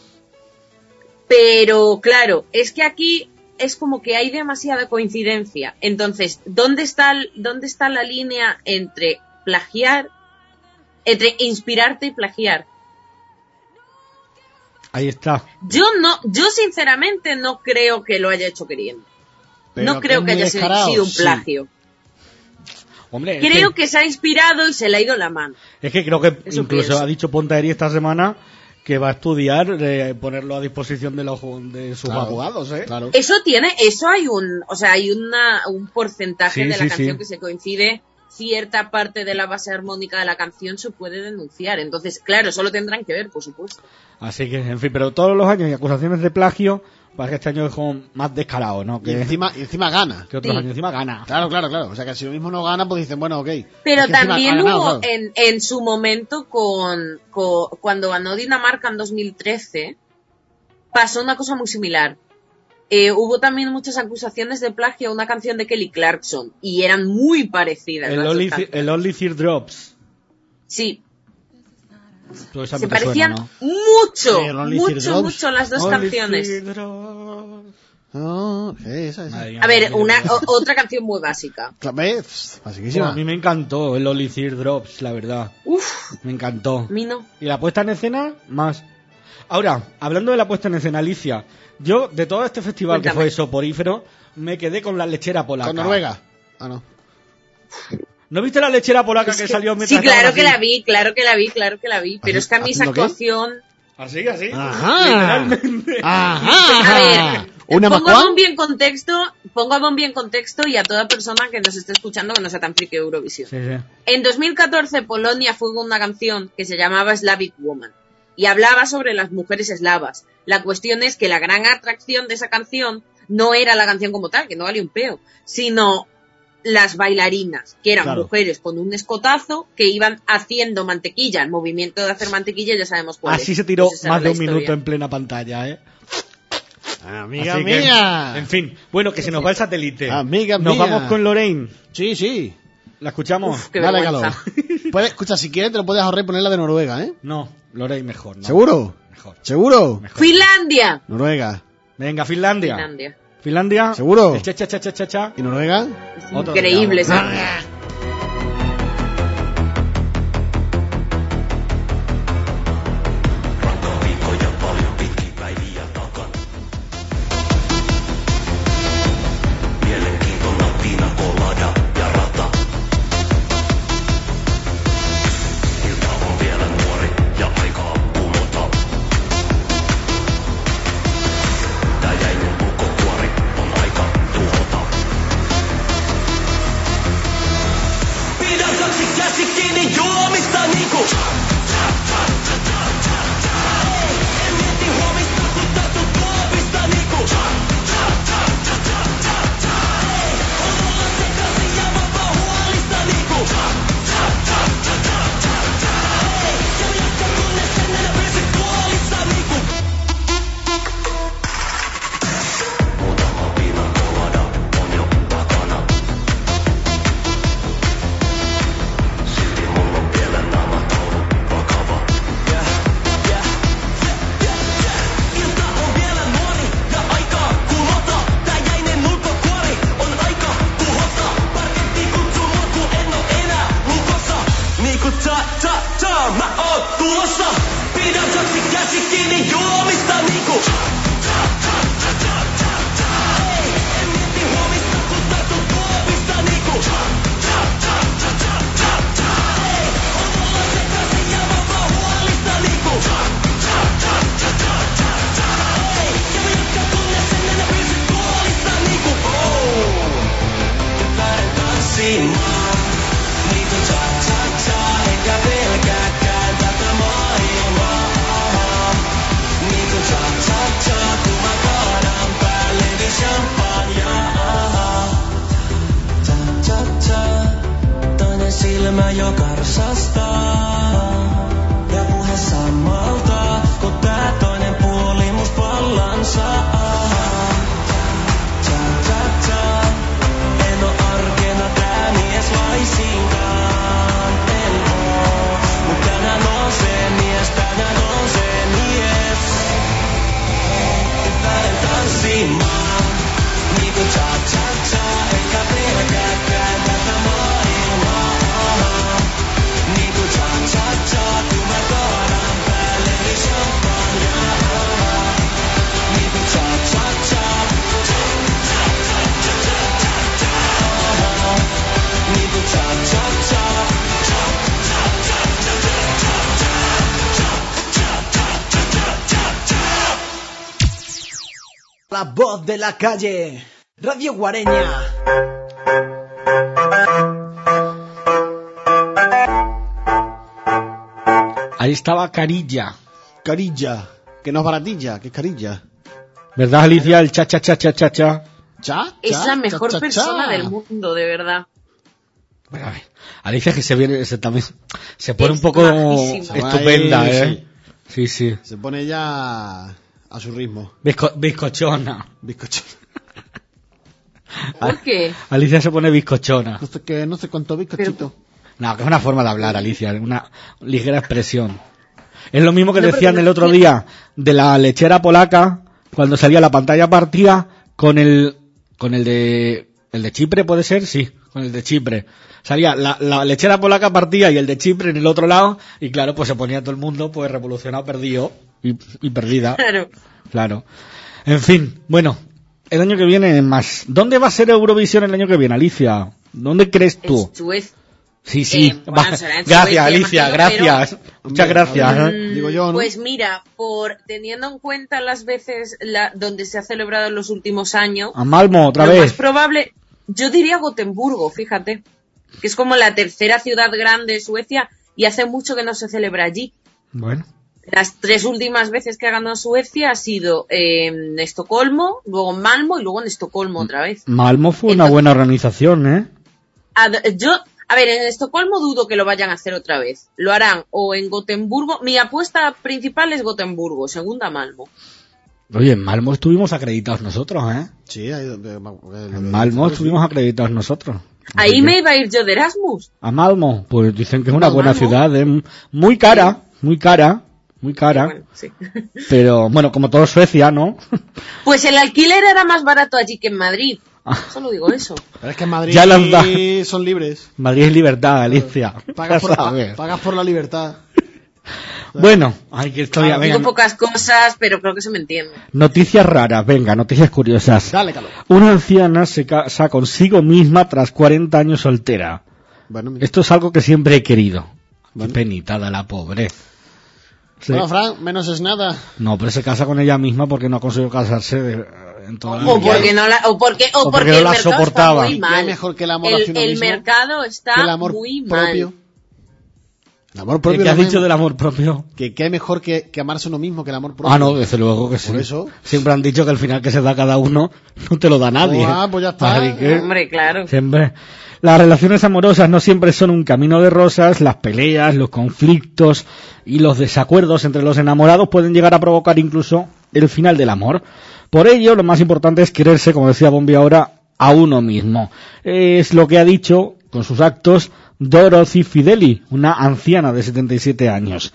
Pero, claro, es que aquí es como que hay demasiada coincidencia. Entonces, ¿dónde está, dónde está la línea entre plagiar, entre inspirarte y plagiar? Ahí está. Yo no, yo sinceramente no creo que lo haya hecho queriendo. Pero no creo que haya descarado. sido un plagio. Sí. Hombre, creo que, que se ha inspirado y se le ha ido la mano. Es que creo que Eso incluso pienso. ha dicho Pontaeri esta semana que va a estudiar eh, ponerlo a disposición de, los, de sus claro, abogados, ¿eh? Claro. Eso tiene, eso hay un, o sea, hay una, un porcentaje Sí, de la sí, canción sí. que se coincide, cierta parte de la base armónica de la canción se puede denunciar. Entonces, claro, eso lo tendrán que ver, por supuesto. Así que, en fin, pero todos los años hay acusaciones de plagio, para que este año es como más descarado, ¿no? Que, Y encima, y encima gana. que otros Sí. años encima gana. Claro, claro, claro. O sea que si lo mismo no gana, pues dicen, bueno, ok. Pero Es que encima también ha ganado, hubo claro. en, en su momento con, con cuando ganó Dinamarca en dos mil trece, pasó una cosa muy similar. Eh, hubo también muchas acusaciones de plagio a una canción de Kelly Clarkson y eran muy parecidas. El las dos Only, canciones. el Only Teardrops. Sí, Tú esa se no te parecían suena, ¿no? mucho, Sí, el Only mucho, Teardrops. mucho las dos Only canciones. Teardrops. No, sí, esa, esa. Madre mía, A ver, madre mía. una o- otra canción muy básica. Claro, ¿ves? Bueno, Basiquísima. a mí me encantó el Only Teardrops, la verdad. Uf, Me encantó. a mí no. Y la puesta en escena, más. Ahora, hablando de la puesta en escena, Alicia, yo de todo este festival Cuéntame. que fue soporífero, me quedé con la lechera polaca. Con Noruega. Ah, no. ¿No viste la lechera polaca Es que, que- salió mientras sí, claro estaban que así? la vi, claro que la vi, claro que la vi. Pero es que a mí esa ¿Haciendo qué? actuación... Así, así. Ajá. Literalmente. Ajá. A ver, ¿Una pongo a Macuán? Bombi en contexto, pongo a Bombi en contexto y a toda persona que nos esté escuchando que no sea tan friki de Eurovisión. Sí, sí. En dos mil catorce Polonia fue con una canción que se llamaba Slavic Woman y hablaba sobre las mujeres eslavas. La cuestión es que la gran atracción de esa canción no era la canción como tal, que no valía un peo, sino las bailarinas, que eran Claro. mujeres con un escotazo que iban haciendo mantequilla. El movimiento de hacer mantequilla ya sabemos cuál es. Así se tiró Pues esa más era de la un minuto historia. en plena pantalla, ¿eh? Amiga Así que, mía. en fin, bueno, que se nos va el satélite. Amiga Nos mía. vamos con Lorraine. Sí, sí. ¿La escuchamos? Uf, qué Dale vergüenza. calor. Puedes, escucha, si quieres te lo puedes ahorrar y poner la de Noruega, ¿eh? No, Lorraine mejor. ¿no? ¿Seguro? Mejor. ¿Seguro? mejor. Finlandia. Noruega. Venga, Finlandia. Finlandia. Finlandia. ¿Seguro? El cha cha cha cha cha cha. ¿Y Noruega? Otro Increíble día, esa. silmä jo karsastaa. Ja puhe samalta, kun tää toinen puoli must vallan saa. La voz de la calle, Radio Guareña. Ahí estaba Carilla. Carilla, que no es baratilla, que es Carilla. ¿Verdad, Alicia? El cha cha cha cha cha cha. ¿Cha? Es cha, la mejor cha, cha, persona cha. del mundo, de verdad. Bueno, a ver. Alicia que se viene, se, también, se pone Es un poco majísima. estupenda, Ahí, ¿eh? Sí, sí. Se pone ya a su ritmo. Bizco- bizcochona. Bizcochona. ¿Por qué? Alicia se pone bizcochona. No sé qué, no sé cuánto bizcochito. No, que es una forma de hablar, Alicia, una ligera expresión. Es lo mismo que No, pero decían que el no- otro día de la lechera polaca, cuando salía la pantalla partida con el con el de el de Chipre, ¿puede ser? Sí, con el de Chipre. Salía la, la lechera polaca partida y el de Chipre en el otro lado, y claro, pues se ponía todo el mundo pues revolucionado, perdido y, y perdida. Claro. Claro. En fin, bueno, el año que viene más. ¿Dónde va a ser Eurovisión el año que viene, Alicia? ¿Dónde crees tú? En Suecia. Sí, sí. Eh, bueno, Va- será en gracias, Suecia, Alicia, imagino, gracias. Muchas gracias. a ¿eh? ver, digo yo, ¿no? Pues mira, por teniendo en cuenta las veces la, donde se ha celebrado en los últimos años, A Malmo, otra lo más vez. probable, yo diría Gotemburgo, fíjate, que es como la tercera ciudad grande de Suecia y hace mucho que no se celebra allí. Bueno. Las tres últimas veces que ha ganado Suecia ha sido eh, en Estocolmo, luego en Malmo y luego en Estocolmo otra vez. Malmo fue una Entonces- buena organización, ¿eh? A, yo, a ver, en Estocolmo dudo que lo vayan a hacer otra vez. Lo harán o en Gotemburgo. Mi apuesta principal es Gotemburgo, segunda Malmo. Oye, en Malmo estuvimos acreditados nosotros, ¿eh? Sí, ahí donde... En Malmo estuvimos acreditados nosotros. Ahí Así me que- iba a ir yo de Erasmus. A Malmo, pues dicen que es una No, buena Malmo. ciudad, ¿eh? Muy cara, muy cara, muy cara. Bueno, sí. Pero, bueno, como todo Suecia, ¿no? Pues el alquiler era más barato allí que en Madrid. Ah. Solo digo eso. Pero es que en Madrid Ya las da. son libres. Madrid es libertad, Alicia. Pagas Ya por, sabes. pa- pagas por la libertad. Bueno, hay que estoy Digo venga, pocas cosas, pero creo que se me entiende. noticias raras, venga, noticias curiosas. Dale, calor. Una anciana se casa consigo misma tras cuarenta años soltera. Bueno, mira. Esto es algo que siempre he querido. Bueno. Qué penitada la pobre. Sí. Bueno, Fran, menos es nada. No, pero se casa con ella misma porque no ha conseguido casarse de- en toda la O vida. porque no la, o porque, o O porque porque no el la mercado soportaba. está muy ¿Qué mal. mejor que el amor hacia El, uno el mismo? mercado está Que el amor muy propio. mal. El amor ¿Qué, propio. qué has no dicho me- del amor propio? Que qué mejor que, que amarse uno mismo que el amor propio. Ah, no, desde luego que sí. Por eso. Siempre han dicho que al final que se da cada uno no te lo da nadie. Ah, pues ya está. Así que- Hombre, claro. Siempre. Las relaciones amorosas no siempre son un camino de rosas, las peleas, los conflictos y los desacuerdos entre los enamorados pueden llegar a provocar incluso el final del amor. Por ello, lo más importante es quererse, como decía Bombi ahora, a uno mismo. Es lo que ha dicho con sus actos Dorothy Fideli, una anciana de setenta y siete años.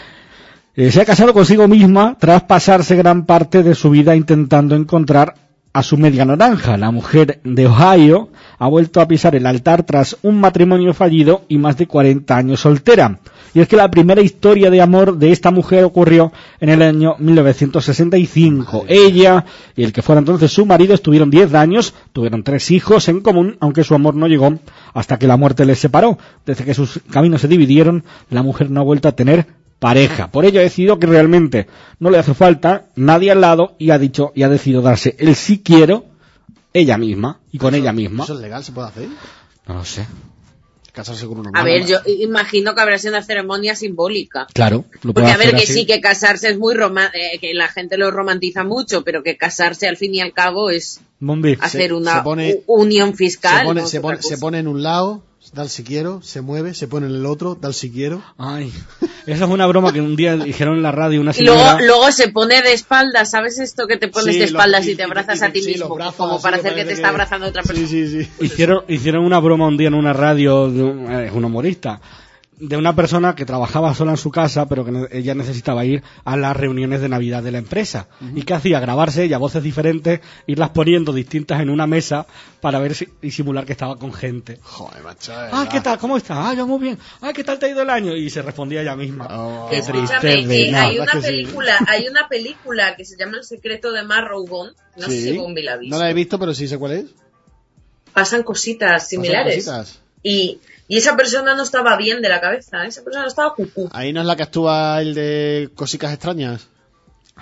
Eh, se ha casado consigo misma tras pasarse gran parte de su vida intentando encontrar a su media naranja. La mujer de Ohio ha vuelto a pisar el altar tras un matrimonio fallido y más de cuarenta años soltera. Y es que la primera historia de amor de esta mujer ocurrió en el año mil novecientos sesenta y cinco. Ella y el que fuera entonces su marido estuvieron diez años, tuvieron tres hijos en común, aunque su amor no llegó hasta que la muerte les separó. Desde que sus caminos se dividieron, la mujer no ha vuelto a tener pareja. Por ello ha decidido que realmente no le hace falta nadie al lado y ha dicho y ha decidido darse el sí quiero ella misma y con ella misma. ¿Eso es legal? ¿Se puede hacer? No lo sé. Casarse con uno A mismo. ver, yo imagino que habrá sido una ceremonia simbólica. Claro, lo Porque puede a ver, hacer que así. sí, que casarse es muy romántico, que la gente lo romantiza mucho, pero que casarse al fin y al cabo es Bombi. hacer Se- una se pone- u- unión fiscal. Se pone, no se, es pone, otra se cosa. pone en un lado, da el si quiero, se mueve, se pone en el otro, da el si quiero. Ay, esa es una broma que un día dijeron en la radio una Y luego, señora. luego se pone de espaldas, ¿sabes esto que te pones Sí, de espaldas los- y te abrazas a ti sí, mismo? los brazos Como así para que hacer que parece te está abrazando otra persona. Sí, sí, sí. Hicieron, hicieron una broma un día en una radio, de un, eh, un humorista, de una persona que trabajaba sola en su casa, pero que ne- ella necesitaba ir a las reuniones de Navidad de la empresa. ¿Y qué hacía? Grabarse ella voces diferentes, irlas poniendo distintas en una mesa para ver si, y simular que estaba con gente. Joder, macho. de Ah, verdad. ¿qué tal? ¿Cómo estás? Ah, yo muy bien. Ah, ¿qué tal te ha ido el año? Y se respondía ella misma. Oh. Qué Escúchame, triste, eh, no, hay verdad una que sí. película, hay una película que se llama El secreto de Marrowbone. No sé Sí. si Bombi la ha visto. No la he visto, pero sí sé cuál es. Pasan cositas similares. Pasan cositas. Y, y esa persona no estaba bien de la cabeza, esa persona estaba cucú. Ahí no es la que actúa el de Cositas Extrañas.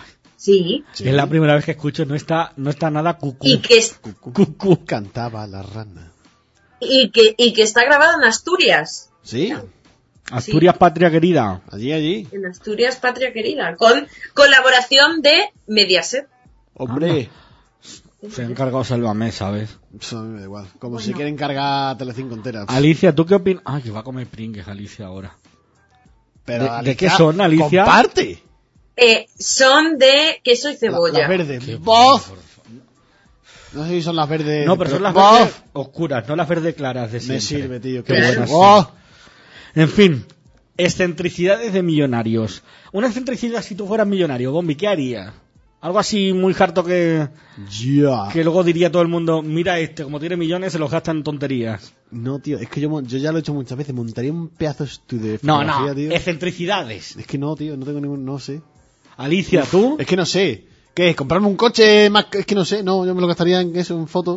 Sí. sí. Es la primera vez que escucho, no está, no está nada cucú. Y que es... cucú. Cucú. Cantaba la rana. Y que, y que está grabado en Asturias. Sí. Asturias, sí. Patria querida. Allí, allí. En Asturias, patria querida. Con colaboración de Mediaset. Hombre. Ah, se ha encargado Sálvame, ¿sabes? Eso a mí me da igual. Como bueno. si quieren cargar Telecinco entera. Alicia, ¿tú qué opinas? Ah, que va a comer pringues Alicia ahora. Pero ¿De, Alicia, ¿De qué son, Alicia? ¡Comparte! Eh, son de queso y cebolla. Las la verdes. ¡Bof! No sé si son las verdes... No, pero son las ¡Bof! verdes oscuras, no las verdes claras de siempre. Me sirve, tío. Qué Claro. buenas. ¡Oh! En fin, excentricidades de millonarios. Una excentricidad si tú fueras millonario, Bombi, ¿qué harías? Algo así muy harto que... Ya. Que luego diría todo el mundo, mira este, como tiene millones, se los gasta en tonterías. No, tío, es que yo, yo ya lo he hecho muchas veces. Montaría un pedazo de estudio de No, fotografía, no, tío. excentricidades. Es que no, tío, no tengo ningún... No sé. Alicia, Uf, ¿tú? Es que no sé. ¿Qué es? ¿Comprarme un coche más? Es que no sé. No, yo me lo gastaría en eso, en fotos.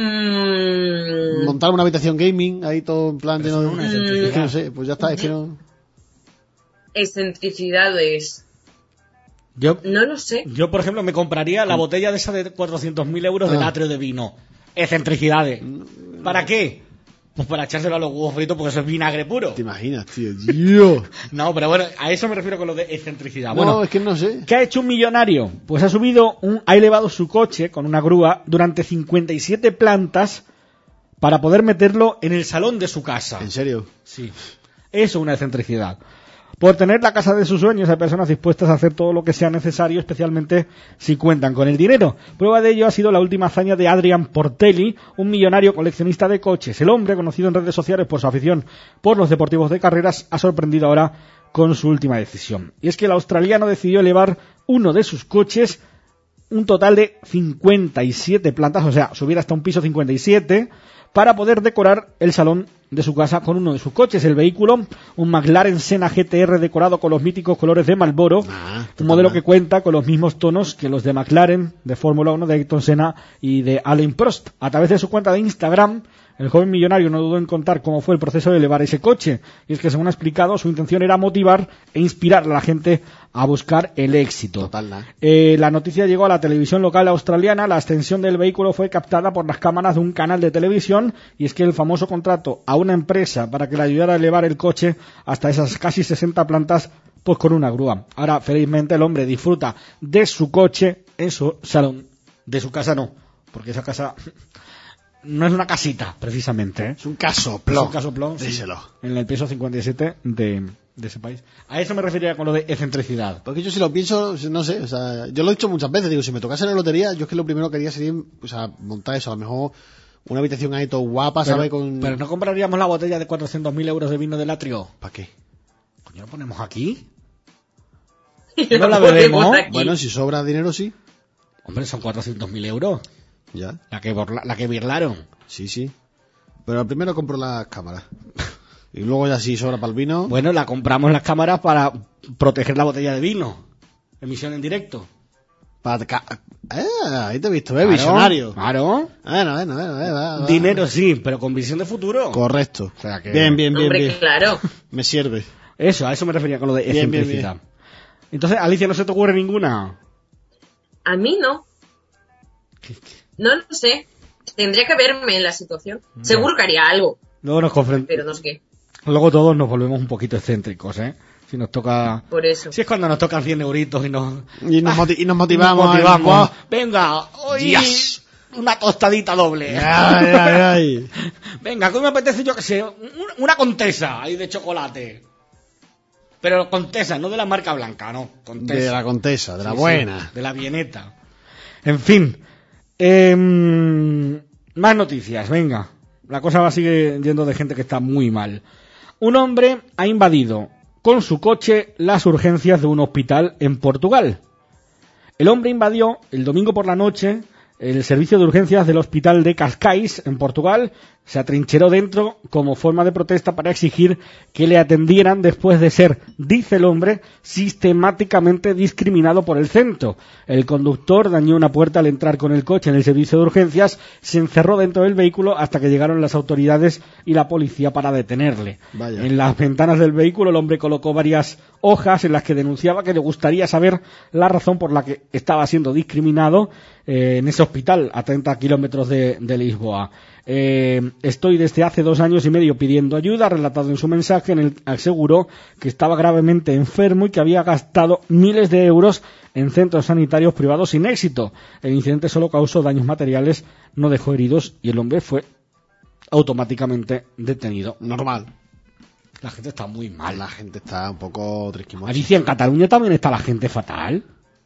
Mm. Montar una habitación gaming, ahí todo en plan... Pero lleno eso no de... es una excentricidad. Es que no sé, pues ya está, es que no... Excentricidades. Yo, No lo sé. yo, por ejemplo, me compraría la botella de esa de cuatrocientos mil euros de Ah. natrio de vino. Excentricidades. ¿Para qué? Pues para echárselo a los huevos fritos porque eso es vinagre puro. ¿Te imaginas, tío? Dios. No, pero bueno, a eso me refiero con lo de excentricidad. No, Bueno, es que no sé. ¿qué ha hecho un millonario? Pues ha subido, un, ha elevado su coche con una grúa durante cincuenta y siete plantas para poder meterlo en el salón de su casa. ¿En serio? Sí, eso es una excentricidad. Por tener la casa de sus sueños hay personas dispuestas a hacer todo lo que sea necesario, especialmente si cuentan con el dinero. Prueba de ello ha sido la última hazaña de Adrian Portelli, un millonario coleccionista de coches. El hombre, conocido en redes sociales por su afición por los deportivos de carreras, ha sorprendido ahora con su última decisión. Y es que el australiano decidió elevar uno de sus coches un total de cincuenta y siete plantas, o sea, subir hasta un piso cincuenta y siete, para poder decorar el salón de su casa con uno de sus coches. El vehículo, un McLaren Senna G T R decorado con los míticos colores de Marlboro, Ah, un modelo que cuenta con los mismos tonos que los de McLaren, de Fórmula uno, de Ayrton Senna y de Alain Prost. A través de su cuenta de Instagram, el joven millonario no dudó en contar cómo fue el proceso de elevar ese coche. Y es que, según ha explicado, su intención era motivar e inspirar a la gente a buscar el éxito. Total, ¿no? Eh, la noticia llegó a la televisión local australiana. La ascensión del vehículo fue captada por las cámaras de un canal de televisión, y es que el famoso contrato a una empresa para que le ayudara a elevar el coche hasta esas casi sesenta plantas, pues con una grúa. Ahora, felizmente, el hombre disfruta de su coche en su salón. De su casa no, porque esa casa no es una casita, precisamente, ¿eh? Es un casoplón. Es un casoplón, sí, Díselo. en el piso cincuenta y siete de, de ese país. A eso me refería con lo de excentricidad. Porque yo si lo pienso, no sé, o sea, yo lo he dicho muchas veces, digo, si me tocase la lotería, yo es que lo primero que haría sería, o sea, montar eso, a lo mejor una habitación ahí todo guapa, Pero, ¿sabes? Con... pero no compraríamos la botella de cuatrocientos mil euros de vino del atrio. ¿Para qué? Coño, ¿lo ponemos aquí? Y ¿No lo la ponemos bebemos? aquí. Bueno, si sobra dinero, sí. Hombre, son cuatrocientos mil euros. Ya. La que, borla, la que birlaron. Sí, sí. Pero primero compro las cámaras. Y luego ya si sobra para el vino... Bueno, la compramos las cámaras para proteger la botella de vino. Emisión en directo. Para ca... Eh, ahí te he visto, ¿eh? Claro, Visionario. Claro. Bueno, bueno, bueno, bueno, va, va. Dinero sí, pero con visión de futuro. Correcto. O sea que- Bien, bien, bien, Hombre, bien. claro. Me sirve. Eso, a eso me refería con lo de Bien, bien, excentricidad. Entonces, Alicia, ¿no se te ocurre ninguna? A mí no. No lo sé. Tendría que verme en la situación. Seguro que haría algo, Luego nos confren- pero no sé qué. Luego todos nos volvemos un poquito excéntricos, ¿eh? Si nos toca... Por eso. Si es cuando nos tocan cien euritos y nos... Y nos, moti- y nos motivamos. Nos motivamos. Ay, Venga, hoy Yes. una tostadita doble. ay, ay, ay. Venga, que me apetece, yo que sé, un- una contesa ahí de chocolate. Pero contesa, no de la marca blanca, no. Contesa. De la contesa, de la Sí, buena. sí, de la bieneta. En fin. em, más noticias, venga. La cosa va a seguir yendo de gente que está muy mal. Un hombre ha invadido con su coche las urgencias de un hospital en Portugal. El hombre invadió el domingo por la noche El servicio de urgencias del hospital de Cascais, en Portugal, se atrincheró dentro como forma de protesta para exigir que le atendieran después de ser, dice el hombre, sistemáticamente discriminado por el centro. El conductor dañó una puerta al entrar con el coche en el servicio de urgencias, se encerró dentro del vehículo hasta que llegaron las autoridades y la policía para detenerle. Vaya. En las ventanas del vehículo el hombre colocó varias hojas en las que denunciaba que le gustaría saber la razón por la que estaba siendo discriminado eh, en ese hospital a treinta kilómetros de, de Lisboa. Eh, estoy desde hace dos años y medio pidiendo ayuda, relatado en su mensaje, en el aseguró que estaba gravemente enfermo y que había gastado miles de euros en centros sanitarios privados sin éxito. El incidente solo causó daños materiales, no dejó heridos y el hombre fue automáticamente detenido. Normal. La gente está muy mal. La gente está un poco trisquimosa. Alicia, en Cataluña también está la gente fatal.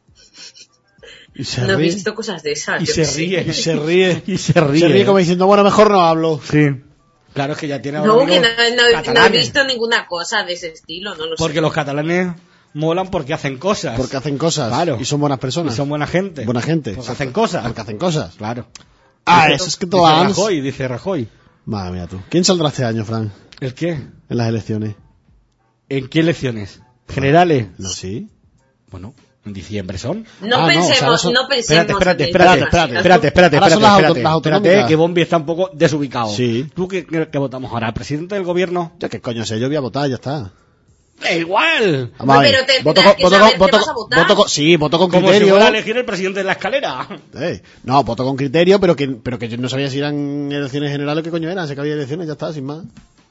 Y se No he ríe. visto cosas de esas. Y yo se qué sé. ríe. Y se ríe. Y se ríe. Se ríe como diciendo, bueno, mejor no hablo. Sí. Claro, es que ya tiene ahora No, que amigos no, no- no he catalanes. visto ninguna cosa de ese estilo, no lo Porque sé. los catalanes molan porque hacen cosas. Porque hacen cosas. Claro. Y son buenas Y personas. son buena gente. Buena gente. Porque hacen cosas. Porque hacen cosas. Claro. Ah, Dice- eso es que dice todas. Rajoy, dice Rajoy. Madre mía tú. ¿Quién saldrá este año, Fran? ¿El qué? En las elecciones. ¿En qué elecciones? ¿Generales? No, sí. Bueno, en diciembre son. No Ah, no, pensemos, o sea, no, no son- pensemos. Espérate, espérate, en espérate, eso. espérate, espérate, espérate, Ahora son espérate, las auto- espérate, las espérate, autonómicas. que Bombi está un poco desubicado. Sí. ¿Tú qué, qué- qué votamos ahora? ¿Presidente del gobierno? Ya que coño sé, yo voy a votar, ya está. ¡Da igual! Vamos a ver. Pero te voto tendrás con, que voto saber con, qué voto vas a con- votar. voto con- sí, voto con Como si criterio. fuera a elegir el presidente de la escalera. Eh, no, voto con criterio, pero que, pero que yo no sabía si eran elecciones generales o qué coño eran. Sé que había elecciones, ya está, sin más.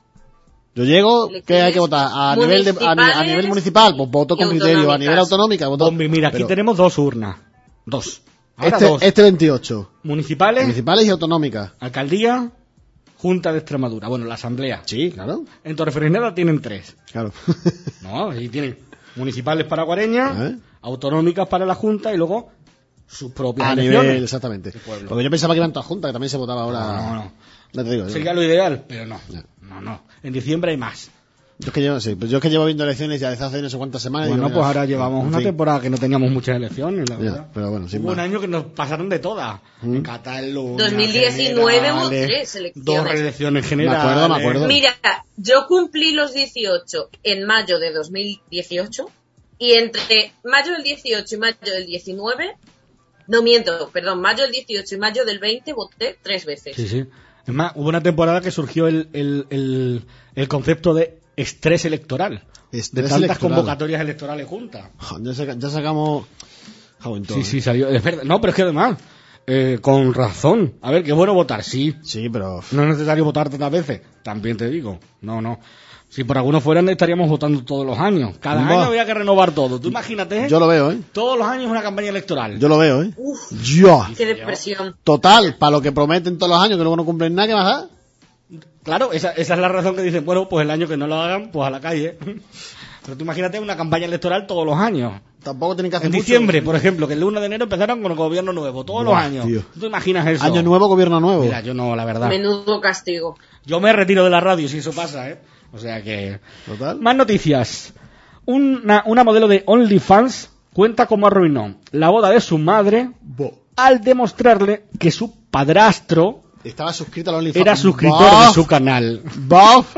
Yo llego, ¿qué hay que votar? A nivel, de, a, ni- a nivel municipal, pues voto con y criterio. A autonómicas. nivel autonómica, voto. Bombi, mira, aquí pero tenemos dos urnas. Dos. Ahora este, dos. este veintiocho. Municipales, Municipales y autonómicas. alcaldía, Junta de Extremadura. Bueno, la asamblea. Sí, claro. En Torrefreneda tienen tres. Claro. No, y tienen municipales para Guareña, ¿Eh? autonómicas para la Junta y luego sus propias A elecciones. nivel, exactamente. pueblo. Porque yo pensaba que iban todas juntas, que también se votaba ahora. No, no. Ya te digo. yo- Sería lo ideal, pero no. Ya. No, no. En diciembre hay más. Yo es que llevo, sí, pues yo es que llevo viendo elecciones ya desde hace no sé cuántas semanas. y Bueno, digo, pues mira, ahora llevamos en una fin. temporada que no teníamos muchas elecciones, la Ya, verdad. pero bueno, sin Hubo un más. año que nos pasaron de todas. ¿Mm? En Cataluña, dos mil diecinueve hubo generales, tres elecciones. Dos elecciones generales. Me acuerdo, me acuerdo. Mira, yo cumplí los dieciocho en mayo de dos mil dieciocho y entre mayo del dieciocho y mayo del diecinueve, no miento, perdón, mayo del dieciocho y mayo del veinte voté tres veces. Sí, sí. Es más, hubo una temporada que surgió el, el, el, el concepto de estrés electoral. Estrés de tantas electoral. convocatorias electorales juntas. Jo, Ya, saca- ya sacamos. Joven todo, Sí, ¿eh? sí, salió. Es verdad. No, pero es que además, eh, con razón. A ver, qué bueno votar, sí. Sí, pero. No es necesario votar tantas veces, también te digo. No, no. Si por algunos fueran, estaríamos votando todos los años. Cada Bah. año había que renovar todo. Tú imagínate, ¿eh? Yo lo veo, ¿eh? Todos los años una campaña electoral. Yo lo veo, ¿eh? Uf, Yo. qué depresión. Total, para lo que prometen todos los años, que luego no cumplen nada, ¿qué más da? Claro, esa, esa es la razón que dicen, bueno, pues el año que no lo hagan, pues a la calle. Pero tú imagínate una campaña electoral todos los años. Tampoco tienen que hacer En mucho. diciembre, por ejemplo, que el uno de enero empezaron con el gobierno nuevo, todos los Buah, años. tío. ¿Tú te imaginas eso? Año nuevo, gobierno nuevo. Mira, yo no, la verdad. Menudo castigo. Yo me retiro de la radio si eso pasa, ¿eh? O sea que... Total. Más noticias. Una, una modelo de OnlyFans cuenta cómo arruinó la boda de su madre Bo. al demostrarle que su padrastro Estaba suscrito a la OnlyFans. era suscriptor Bof, de su canal. bof.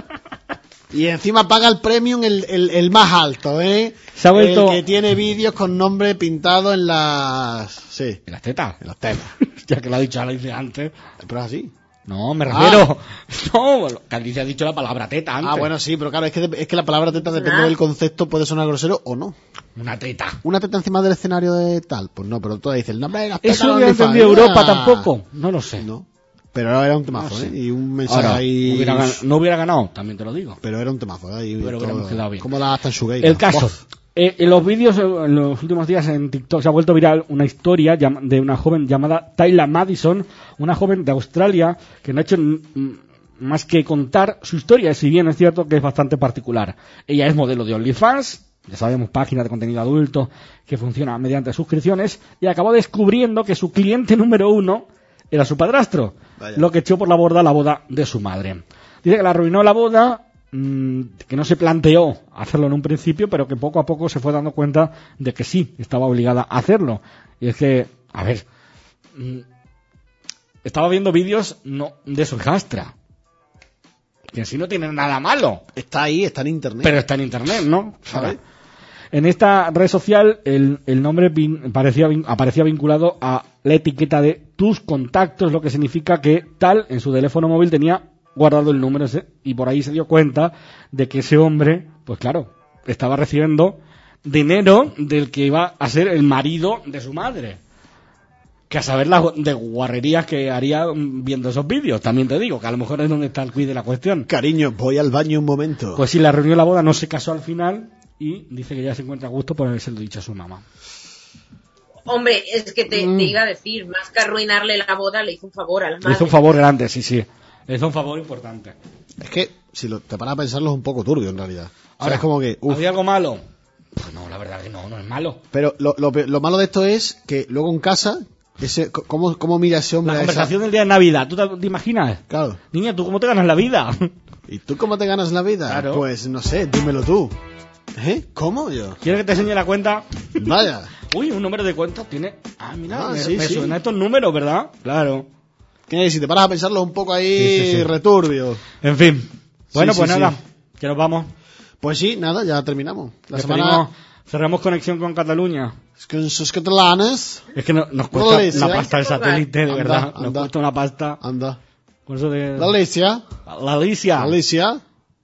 Y encima paga el premium el, el, el más alto, ¿eh? Se ha vuelto- El que tiene vídeos con nombre pintado en las... Sí, ¿En las tetas? en las telas. Ya que lo ha dicho Alicia antes. Pero es así. No, me refiero... No, que Alicia ha dicho la palabra teta antes. Ah, bueno, sí, pero claro, es que, es que la palabra teta, depende Ah. del concepto, puede sonar grosero o no. Una teta. ¿Una teta encima del escenario de tal? Pues no, pero tú dices el nombre de las tetas. Eso de lo había OnlyFans. entendido Europa Ah. tampoco. No lo sé. No. Pero era un temazo, No sé. ¿eh? Y un mensaje Ahora, ahí... hubiera gan- no hubiera ganado, también te lo digo. Pero era un temazo, ¿eh? Y Pero todo- hubiéramos quedado bien. ¿Cómo la gastan su gay? El caso, eh, en los vídeos, eh, en los últimos días en TikTok se ha vuelto viral una historia llam- de una joven llamada Tyla Madison, una joven de Australia que no ha hecho mm, más que contar su historia, si bien es cierto que es bastante particular. Ella es modelo de OnlyFans, ya sabemos, página de contenido adulto que funciona mediante suscripciones, y acabó descubriendo que su cliente número uno era su padrastro, Vaya. lo que echó por la borda la boda de su madre. Dice que la arruinó la boda, mmm, que no se planteó hacerlo en un principio, pero que poco a poco se fue dando cuenta de que sí, estaba obligada a hacerlo. Y es que, a ver, mmm, estaba viendo vídeos no de su hijastra. Que así no tiene nada malo. Está ahí, está en internet. Pero está en internet, ¿no? ¿Sabes? En esta red social el, el nombre vin, parecía, vin, aparecía vinculado a la etiqueta de tus contactos, lo que significa que tal en su teléfono móvil tenía guardado el número ese, y por ahí se dio cuenta de que ese hombre, pues claro, estaba recibiendo dinero del que iba a ser el marido de su madre. Que a saber las de guarrerías que haría viendo esos vídeos, también te digo, que a lo mejor es donde está el quid de la cuestión. Cariño, voy al baño un momento. Pues sí, la reunión de la boda no se casó al final y dice que ya se encuentra a gusto por haberse lo dicho a su mamá. Hombre, es que te, Mm. te iba a decir, más que arruinarle la boda, le hizo un favor a la madre. Le hizo un favor grande, sí, sí. Le hizo un favor importante. Es que, si lo, te paras a pensarlo, es un poco turbio en realidad. O sea, Ahora, es como que... uf. ¿había algo malo? Pues no, la verdad que no, no es malo. Pero lo, lo, lo malo de esto es que luego en casa... Ese, ¿cómo, ¿Cómo mira ese hombre? La a esa- conversación del día de Navidad, ¿tú te, te imaginas? Claro. Niña, ¿tú cómo te ganas la vida? ¿Y tú cómo te ganas la vida? Claro. Pues no sé, dímelo tú. ¿Eh? ¿Cómo yo? ¿Quieres que te enseñe la cuenta? Vaya. Uy, un número de cuenta tiene... Ah, mira, Ah, me, sí, me sí. suenan estos números, ¿verdad? Claro. Que si te paras a pensarlo un poco ahí Sí, sí, sí. returbio. En fin. Bueno, Sí, pues sí, nada, sí. que nos vamos. Pues sí, nada, ya terminamos. La Despedimos- semana... Cerramos conexión con Cataluña. Es que sus catalanes... Es que no- nos cuesta Galicia. una pasta el satélite, de Anda, verdad. Nos anda. cuesta una pasta. Anda. Por eso de... La Alicia. La Alicia. Alicia.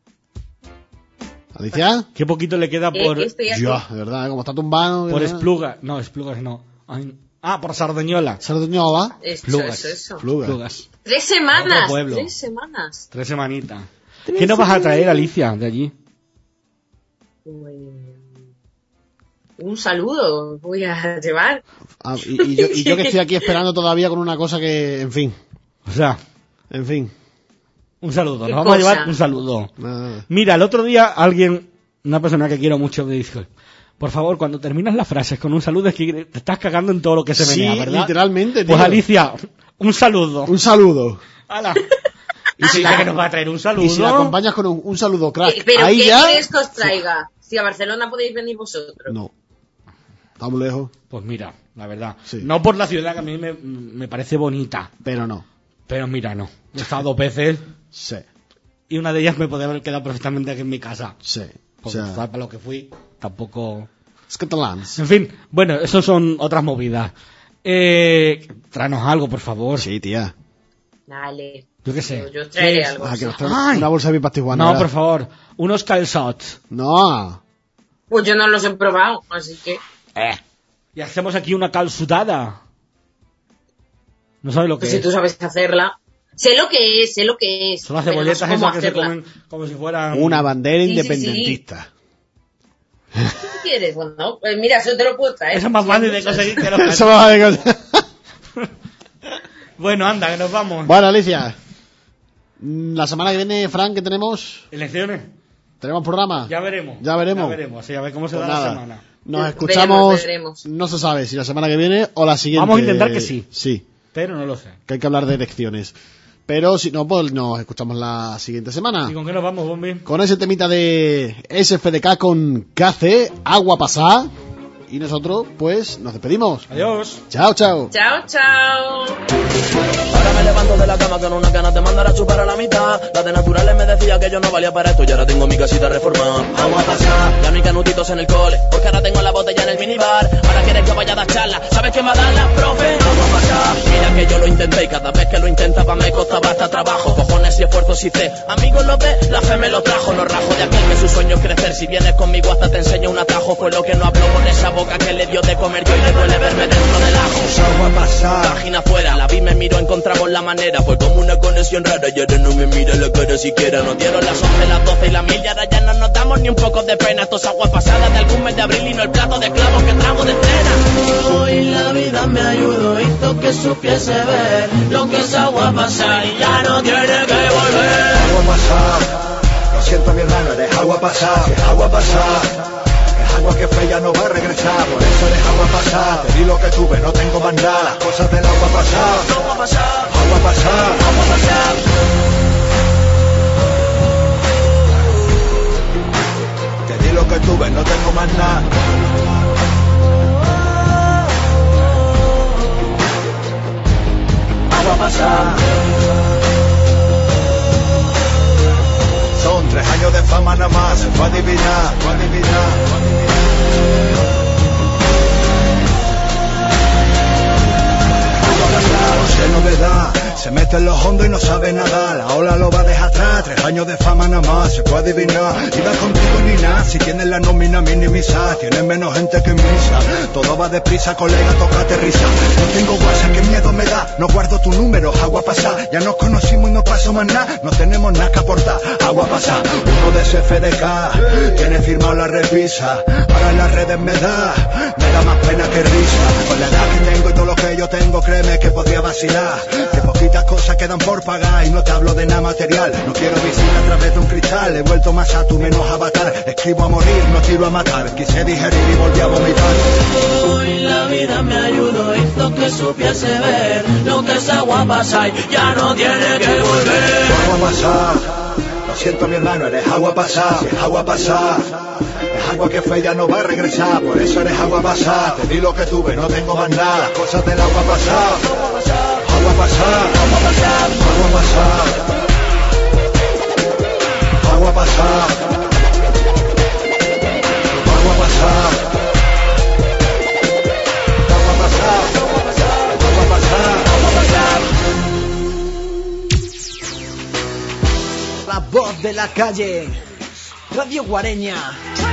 Alicia. Qué poquito le queda Eh, por... estoy aquí. Ya, de verdad, como está tumbado. Por ¿verdad? Esplugas. No, Esplugas no. Ay, ah, por Sardeñola. Sardeñola. Eso, Plugas. eso, eso. Pluga. Esplugas. Tres semanas, Otro pueblo. tres semanas. Tres semanitas. ¿Qué nos vas a traer, Alicia, de allí? Pues, un saludo voy a llevar. Ah, y, y yo, y yo que estoy aquí esperando todavía con una cosa que, en fin, O sea, en fin. un saludo. ¿Qué Nos vamos a cosa? llevar un saludo. Nada. Mira, el otro día alguien, una persona que quiero mucho, me dijo, por favor, cuando terminas las frases con un saludo es que te estás cagando en todo lo que se Sí, menea, ¿verdad? literalmente, tío. Pues Alicia, un saludo. Un saludo. ¡Hala! Y si dice que nos va a traer un saludo. Y si la acompañas con un, un saludo, crack. Eh, Pero ahí ¿qué ya... quieres que os traiga? Si a Barcelona podéis venir vosotros. No. Estamos lejos, Pues mira, la verdad. Sí. No por la ciudad, que a mí me, me parece bonita. pero no. Pero mira, no. He estado dos veces Sí, y una de ellas me podría haber quedado perfectamente aquí en mi casa. sí. O Porque sea, para lo que fui, tampoco... es catalans. En fin, bueno, eso son otras movidas. Eh, tráenos algo, por favor. Sí, tía. Dale. Yo qué sé. Yo, yo os traeré ¿Qué es? algo. Ah, que nos trae Ay. una bolsa de pipas tijuana. No, ¿verdad? por favor. Unos calzots. No. Pues yo no los he probado, así que... Eh. Y hacemos aquí una calzutada. No sabes lo que Pues si es. tú sabes hacerla. Sé lo que es, sé lo que es. Son las pero no sé cebolletas cómo esas que se hacerla. comen como si fueran... Una bandera Sí, sí, sí. independentista. ¿Qué quieres? Bueno, pues mira, eso te lo puedo traer. Eso es más Sí, fácil de muchas. conseguir que los Eso calzots. va de cosa. Bueno, anda, que nos vamos. Bueno, Alicia. mm, La semana que viene, Frank, ¿qué tenemos? Elecciones. ¿Tenemos programa? Ya veremos. Ya veremos. Ya veremos. Sí, a ver cómo se Pues da nada. la semana. Nos Veremos, escuchamos. veremos. No se sabe si la semana que viene o la siguiente. Vamos a intentar que sí. Sí, Pero no lo sé. que hay que hablar de elecciones. Pero si no, pues nos escuchamos la siguiente semana. ¿Y con qué nos vamos, Bombi? Con ese temita de S F D K con K C, Agua Pasá. Y nosotros, pues, nos despedimos. Adiós. Chao, chao. Chao, chao. Ahora me levanto de la cama con una ganas de mandar a chupar a la mitad. La de naturales me decía que yo no valía para esto y ahora tengo mi casita reformada. Vamos a pasar, ya no hay canutitos en el cole, porque ahora tengo la botella en el minibar. Ahora quieres que vaya a dar charla, ¿sabes qué me dan las profe? Vamos a pasar, mira que yo lo intenté y cada vez que lo intentaba me costaba hasta trabajo. Cojones y esfuerzos hice, amigos lo ve, la fe me lo trajo. No rajo de aquel que su sueño es crecer, si vienes conmigo hasta te enseño un atajo. Fue lo que no habló con esa boca que le dio de comer yo y le duele verme dentro del ajo. Agua pasar, página afuera, la vi, me miró, encontramos la manera. Fue como una conexión rara y ahora no me mira la cara siquiera. Nos dieron las once, las doce y la mil y ahora ya no nos damos ni un poco de pena. Esto es agua pasada de algún mes de abril y no el plato de clavos que trago de cena. Hoy la vida me ayudó, hizo que supiese ver lo que es agua pasar y ya no tiene que volver. Agua pasar, lo siento mi hermano, eres agua pasar, es agua pasar. Agua que fue ya no va a regresar, por eso eres agua pasar. Te di lo que tuve, no tengo más nada, las cosas del agua pasar. Agua pasar, Agua pasar, agua pasar. te di lo que tuve, no tengo más nada. Agua pasar. se fue a adivinar, fue a adivinar, fue a adivinar. No sé novedad, se mete en los hondos y no sabe nada. La ola lo va a dejar atrás, tres años de fama nada más, se puede adivinar. Iba contigo ni nada, si tienes la nómina minimizada, tienes menos gente que en misa. Todo va deprisa, colega, toca aterrizar. No tengo WhatsApp, qué miedo me da, no guardo tu número, agua pasar. Ya nos conocimos y no pasó más nada, no tenemos nada que aportar, agua pasar. Uno de ese F D K, tiene firmado la revisa. Ahora en las redes me da, me da más pena que risa. Con la edad que tengo y todo lo que yo tengo, créeme que podría vacilar. Que poquitas cosas quedan por pagar y no te hablo de nada material. No quiero visitar a través de un cristal, he vuelto más a tu menos avatar. Escribo a morir, no tiro a matar, quise digerir y volví a vomitar. Hoy la vida me ayudó, hizo que supiese ver lo que es agua pasar, ya no tiene que volver. Agua pasar, lo siento mi hermano, eres agua pasar, si es agua pasar. Es agua que fue, ya no va a regresar, por eso eres agua pasar. Te di lo que tuve, no tengo más nada, las cosas del agua pasar. Agua pasar, agua pasar, agua pasar. Agua pasar. Agua pasar. Agua pasar. Agua pasar. Agua pasar. La voz de la calle. Radio Guareña.